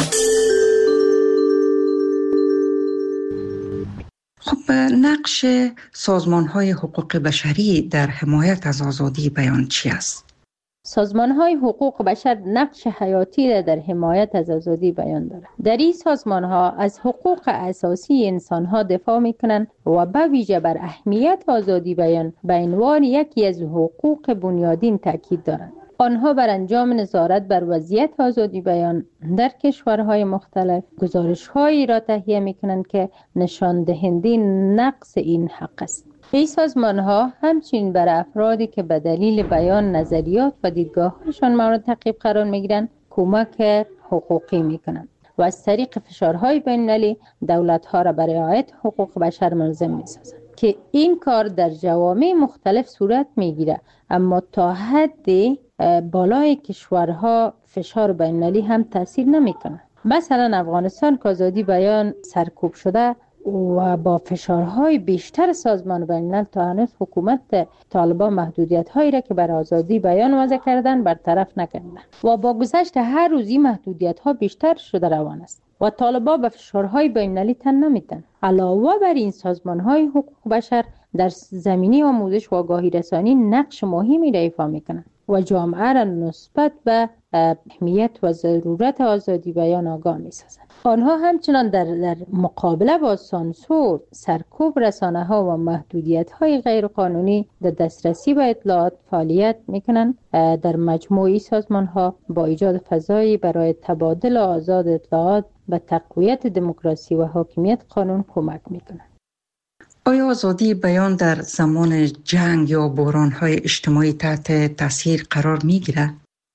E: خب نقش سازمان‌های حقوق بشری در حمایت از آزادی بیان چی است؟
F: سازمان‌های حقوق بشر نقش حیاتی را در حمایت از آزادی بیان دارند. در این سازمان‌ها از حقوق اساسی انسان‌ها دفاع می‌کنند و به ویژه بر اهمیت آزادی بیان به عنوان یکی از حقوق بنیادین تاکید دارند. آنها بر انجام نظارت بر وضعیت آزادی بیان در کشورهای مختلف گزارش‌هایی را تهیه می‌کنند که نشان دهنده نقص این حق است. این سازمان‌ها همچنین بر افرادی که به دلیل بیان نظریات و دیدگاه‌هایشان مورد تعقیب قرار می‌گیرند کمک حقوقی می‌کنند و از طریق فشارهای بین‌المللی دولت‌ها را برای رعایت حقوق بشر ملزم می‌سازند که این کار در جوامع مختلف صورت می‌گیرد، اما تا حدی بالای کشورها فشار بین‌المللی هم تاثیر نمی‌کند. مثلا افغانستان که آزادی بیان سرکوب شده و با فشارهای بیشتر سازمان بین‌الملل تا هنوز حکومت طالبان محدودیت‌هایی را که بر آزادی بیان وضع کردن برطرف نکردند و با گذشت هر روزی محدودیت‌ها بیشتر شده روان است و طالبان به فشارهای بین‌المللی تن نمی‌دهند. علاوه بر این سازمان‌های حقوق بشر در زمینه آموزش و آگاهی رسانی نقش مهمی را ایفا می‌کنند و جامعه را نسبت به اهمیت و ضرورت آزادی بیان آگاه می‌سازند. آنها همچنان در, در مقابله با سانسور، سرکوب رسانه‌ها و محدودیت‌های غیرقانونی در دسترسی به اطلاعات فعالیت می‌کنند. در مجموعی سازمان‌ها با ایجاد فضایی برای تبادل آزاد اطلاعات به تقویت دموکراسی و حاکمیت قانون کمک می‌کنند.
E: آیا آزادی بیان در زمان جنگ یا بحران‌های اجتماعی تحت تاثیر قرار می‌گیرد؟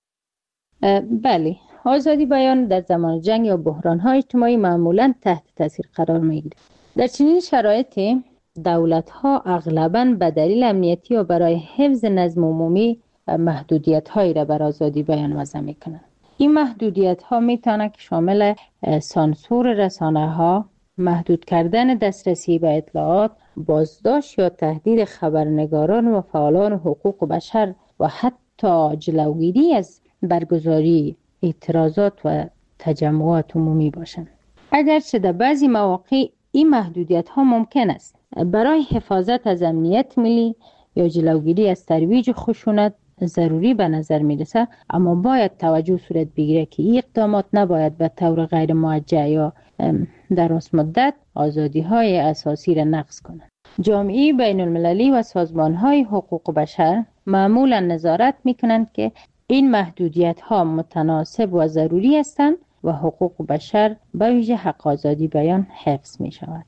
F: بله، آزادی بیان در زمان جنگ یا بحران‌های اجتماعی معمولاً تحت تاثیر قرار می‌گیرد. در چنین شرایطی دولت‌ها اغلباً به دلیل امنیتی و برای حفظ نظم عمومی محدودیت‌هایی را بر آزادی بیان وضع می‌کنند. این محدودیت‌ها می‌تواند که شامل سانسور رسانه‌ها، محدود کردن دسترسی به اطلاعات، بازداشت یا تهدید خبرنگاران و فعالان حقوق بشر و حتی جلوگیری از برگزاری اعتراضات و تجمعات عمومی باشند. اگرچه در بعضی مواقع این محدودیت ها ممکن است برای حفاظت از امنیت ملی یا جلوگیری از ترویج خشونت ضروری به نظر می رسد، اما باید توجه صورت بگیره که این اقدامات نباید به طور غیر موجه یا در راست مدت آزادی های اساسی را نقض کنند. جامعه بین المللی و سازمان های حقوق بشر معمولا نظارت می کنند که این محدودیت ها متناسب و ضروری هستند و حقوق بشر به ویژه حق آزادی بیان حفظ می شود.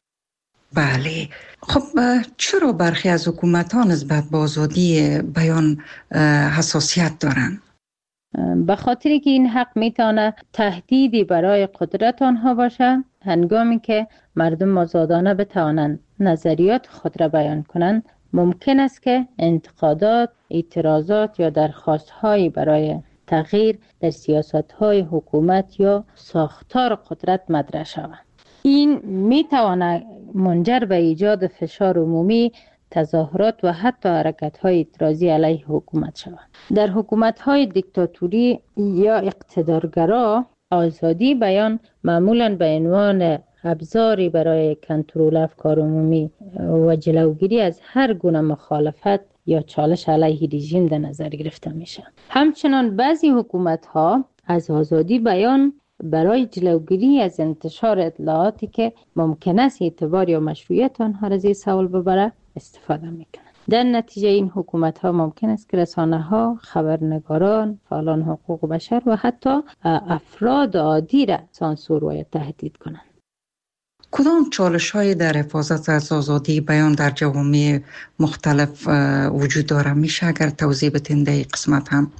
E: بله، خب چرا برخی از حکومت‌ها نسبت به آزادی بیان حساسیت دارند؟
F: به خاطری که این حق میتونه تهدیدی برای قدرت آنها باشه، هنگامی که مردم آزادانه بتوانند نظریات خود را بیان کنند، ممکن است که انتقادات، اعتراضات یا درخواست‌هایی برای تغییر در سیاست‌های حکومت یا ساختار قدرت مطرح شود. این میتواند منجر به ایجاد فشار عمومی، تظاهرات و حتی حرکت‌های اعتراضی علیه حکومت شود. در حکومت‌های دیکتاتوری یا اقتدارگرا، آزادی بیان معمولاً به عنوان ابزاری برای کنترل افکار عمومی و جلوگیری از هر گونه مخالفت یا چالش علیه رژیم در نظر گرفته میشه. همچنان بعضی حکومت‌ها از آزادی بیان برای جلوگیری از انتشار اطلاعاتی که ممکن است اعتبار یا مشروعیت آنها را زیر سوال ببره استفاده میکنند. در نتیجه این حکومت ها ممکن است که رسانه ها، خبرنگاران، فعالان حقوق بشر و حتی افراد عادی را سانسور و تهدید کنند.
E: کدام چالش های در حفاظت از آزادی بیان در جوامع مختلف وجود داره؟ میشه اگر توضیح بدین در این قسمت هم؟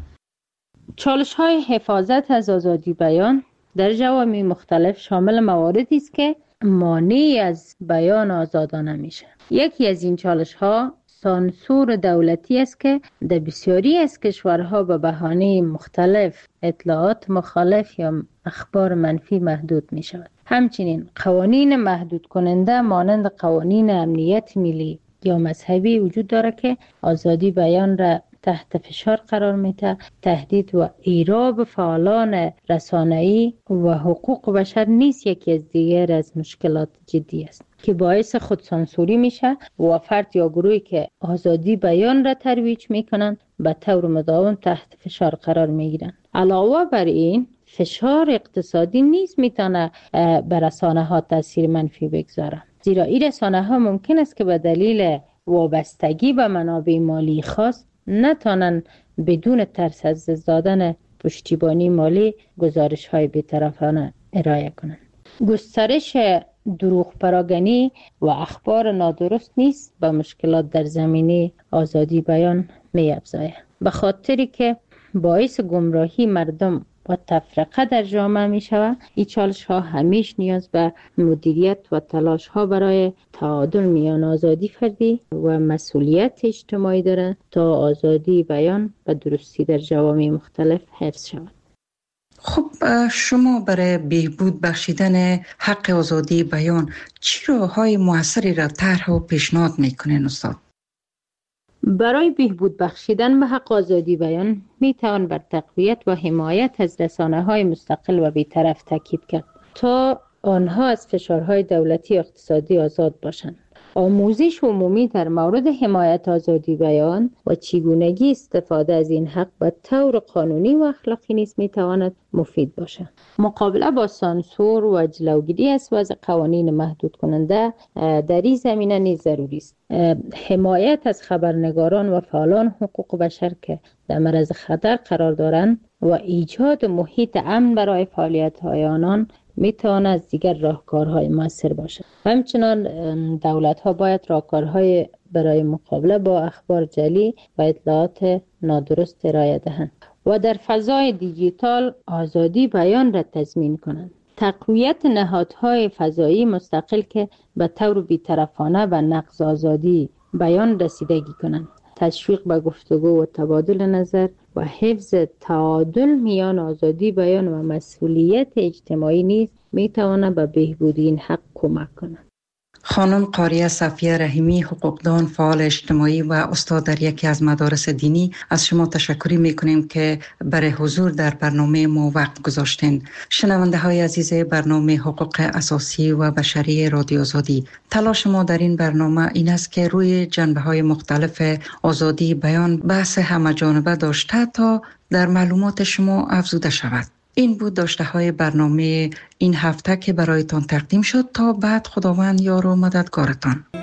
F: چالش های حفاظت از آزادی بیان در جوامع مختلف شامل مواردی است که مانع از بیان آزادانه میشه. یکی از این چالش ها سانسور دولتی است که در بسیاری از کشورها به بهانه مختلف اطلاعات مخالف یا اخبار منفی محدود می شود. همچنین قوانین محدود کننده مانند قوانین امنیت ملی یا مذهبی وجود دارد که آزادی بیان را تحت فشار قرار میده. تهدید و ایراب فعالان رسانه‌ای و حقوق بشر نیز یکی از دیگر از مشکلات جدی است که باعث خودسانسوری میشه و فرد یا گروهی که آزادی بیان را ترویج میکنند به طور مداوم تحت فشار قرار میگیرند. علاوه بر این فشار اقتصادی نیز میتونه بر رسانه ها تاثیر منفی بگذاره، زیرا این رسانه ها ممکن است که به دلیل وابستگی به منابع مالی خاص نتوانند بدون ترس از دادن پشتیبانی مالی گزارش های بی‌طرفانه ارائه کنند. گسترش دروغ پراگنی و اخبار نادرست نیست به مشکلات در زمینه آزادی بیان می افزاید، به خاطری که باعث گمراهی مردم و تفرقه در جامعه می شود. این چالش ها همیش نیاز به مدیریت و تلاش ها برای تعادل میان آزادی فردی و مسئولیت اجتماعی دارد تا آزادی بیان و درستی در جوامع مختلف حفظ شود.
E: خب شما برای بهبود بخشیدن حق آزادی بیان چه راه‌های موثری را طرح و پیشنهاد میکنین استاد؟
F: برای بهبود بخشیدن به حق آزادی بیان می توان بر تقویت و حمایت از رسانه‌های مستقل و بی‌طرف تاکید کرد تا آنها از فشارهای دولتی و اقتصادی آزاد باشند. آموزش عمومی در مورد حمایت آزادی بیان و چگونگی استفاده از این حق به طور قانونی و اخلاقی نیز می تواند مفید باشد. مقابله با سانسور و جلوگیری از وضع قوانین محدود کننده در این زمینه نیز ضروری است. حمایت از خبرنگاران و فعالان حقوق بشر که در معرض خطر قرار دارند و ایجاد محیط امن برای فعالیت‌های آنان میتواند از دیگر راهکارهای موثر باشد. همچنان دولت‌ها باید راهکارهای برای مقابله با اخبار جعلی و اطلاعات نادرست ارائه دهند و در فضای دیجیتال آزادی بیان را تضمین کنند. تقویت نهادهای فضایی مستقل که به طور بی‌طرفانه و نقض آزادی بیان رسیدگی کنند. تشویق به گفتگو و تبادل نظر و حفظ تعادل میان آزادی بیان و مسئولیت اجتماعی نیز میتواند به بهبود این حق کمک کند.
E: خانم قاریه صفیه رحیمی، حقوقدان، فعال اجتماعی و استاد در یکی از مدارس دینی، از شما تشکر میکنیم که برای حضور در برنامه ما وقت گذاشتین. شنونده های عزیز برنامه حقوق اساسی و بشری رادیو آزادی، تلاش ما در این برنامه این است که روی جنبه های مختلف آزادی بیان بحث همه‌جانبه داشته تا در معلومات شما افزوده شود. این بود داشته های برنامه این هفته که برایتان تقدیم شد. تا بعد خداوند یار و مددگارتان.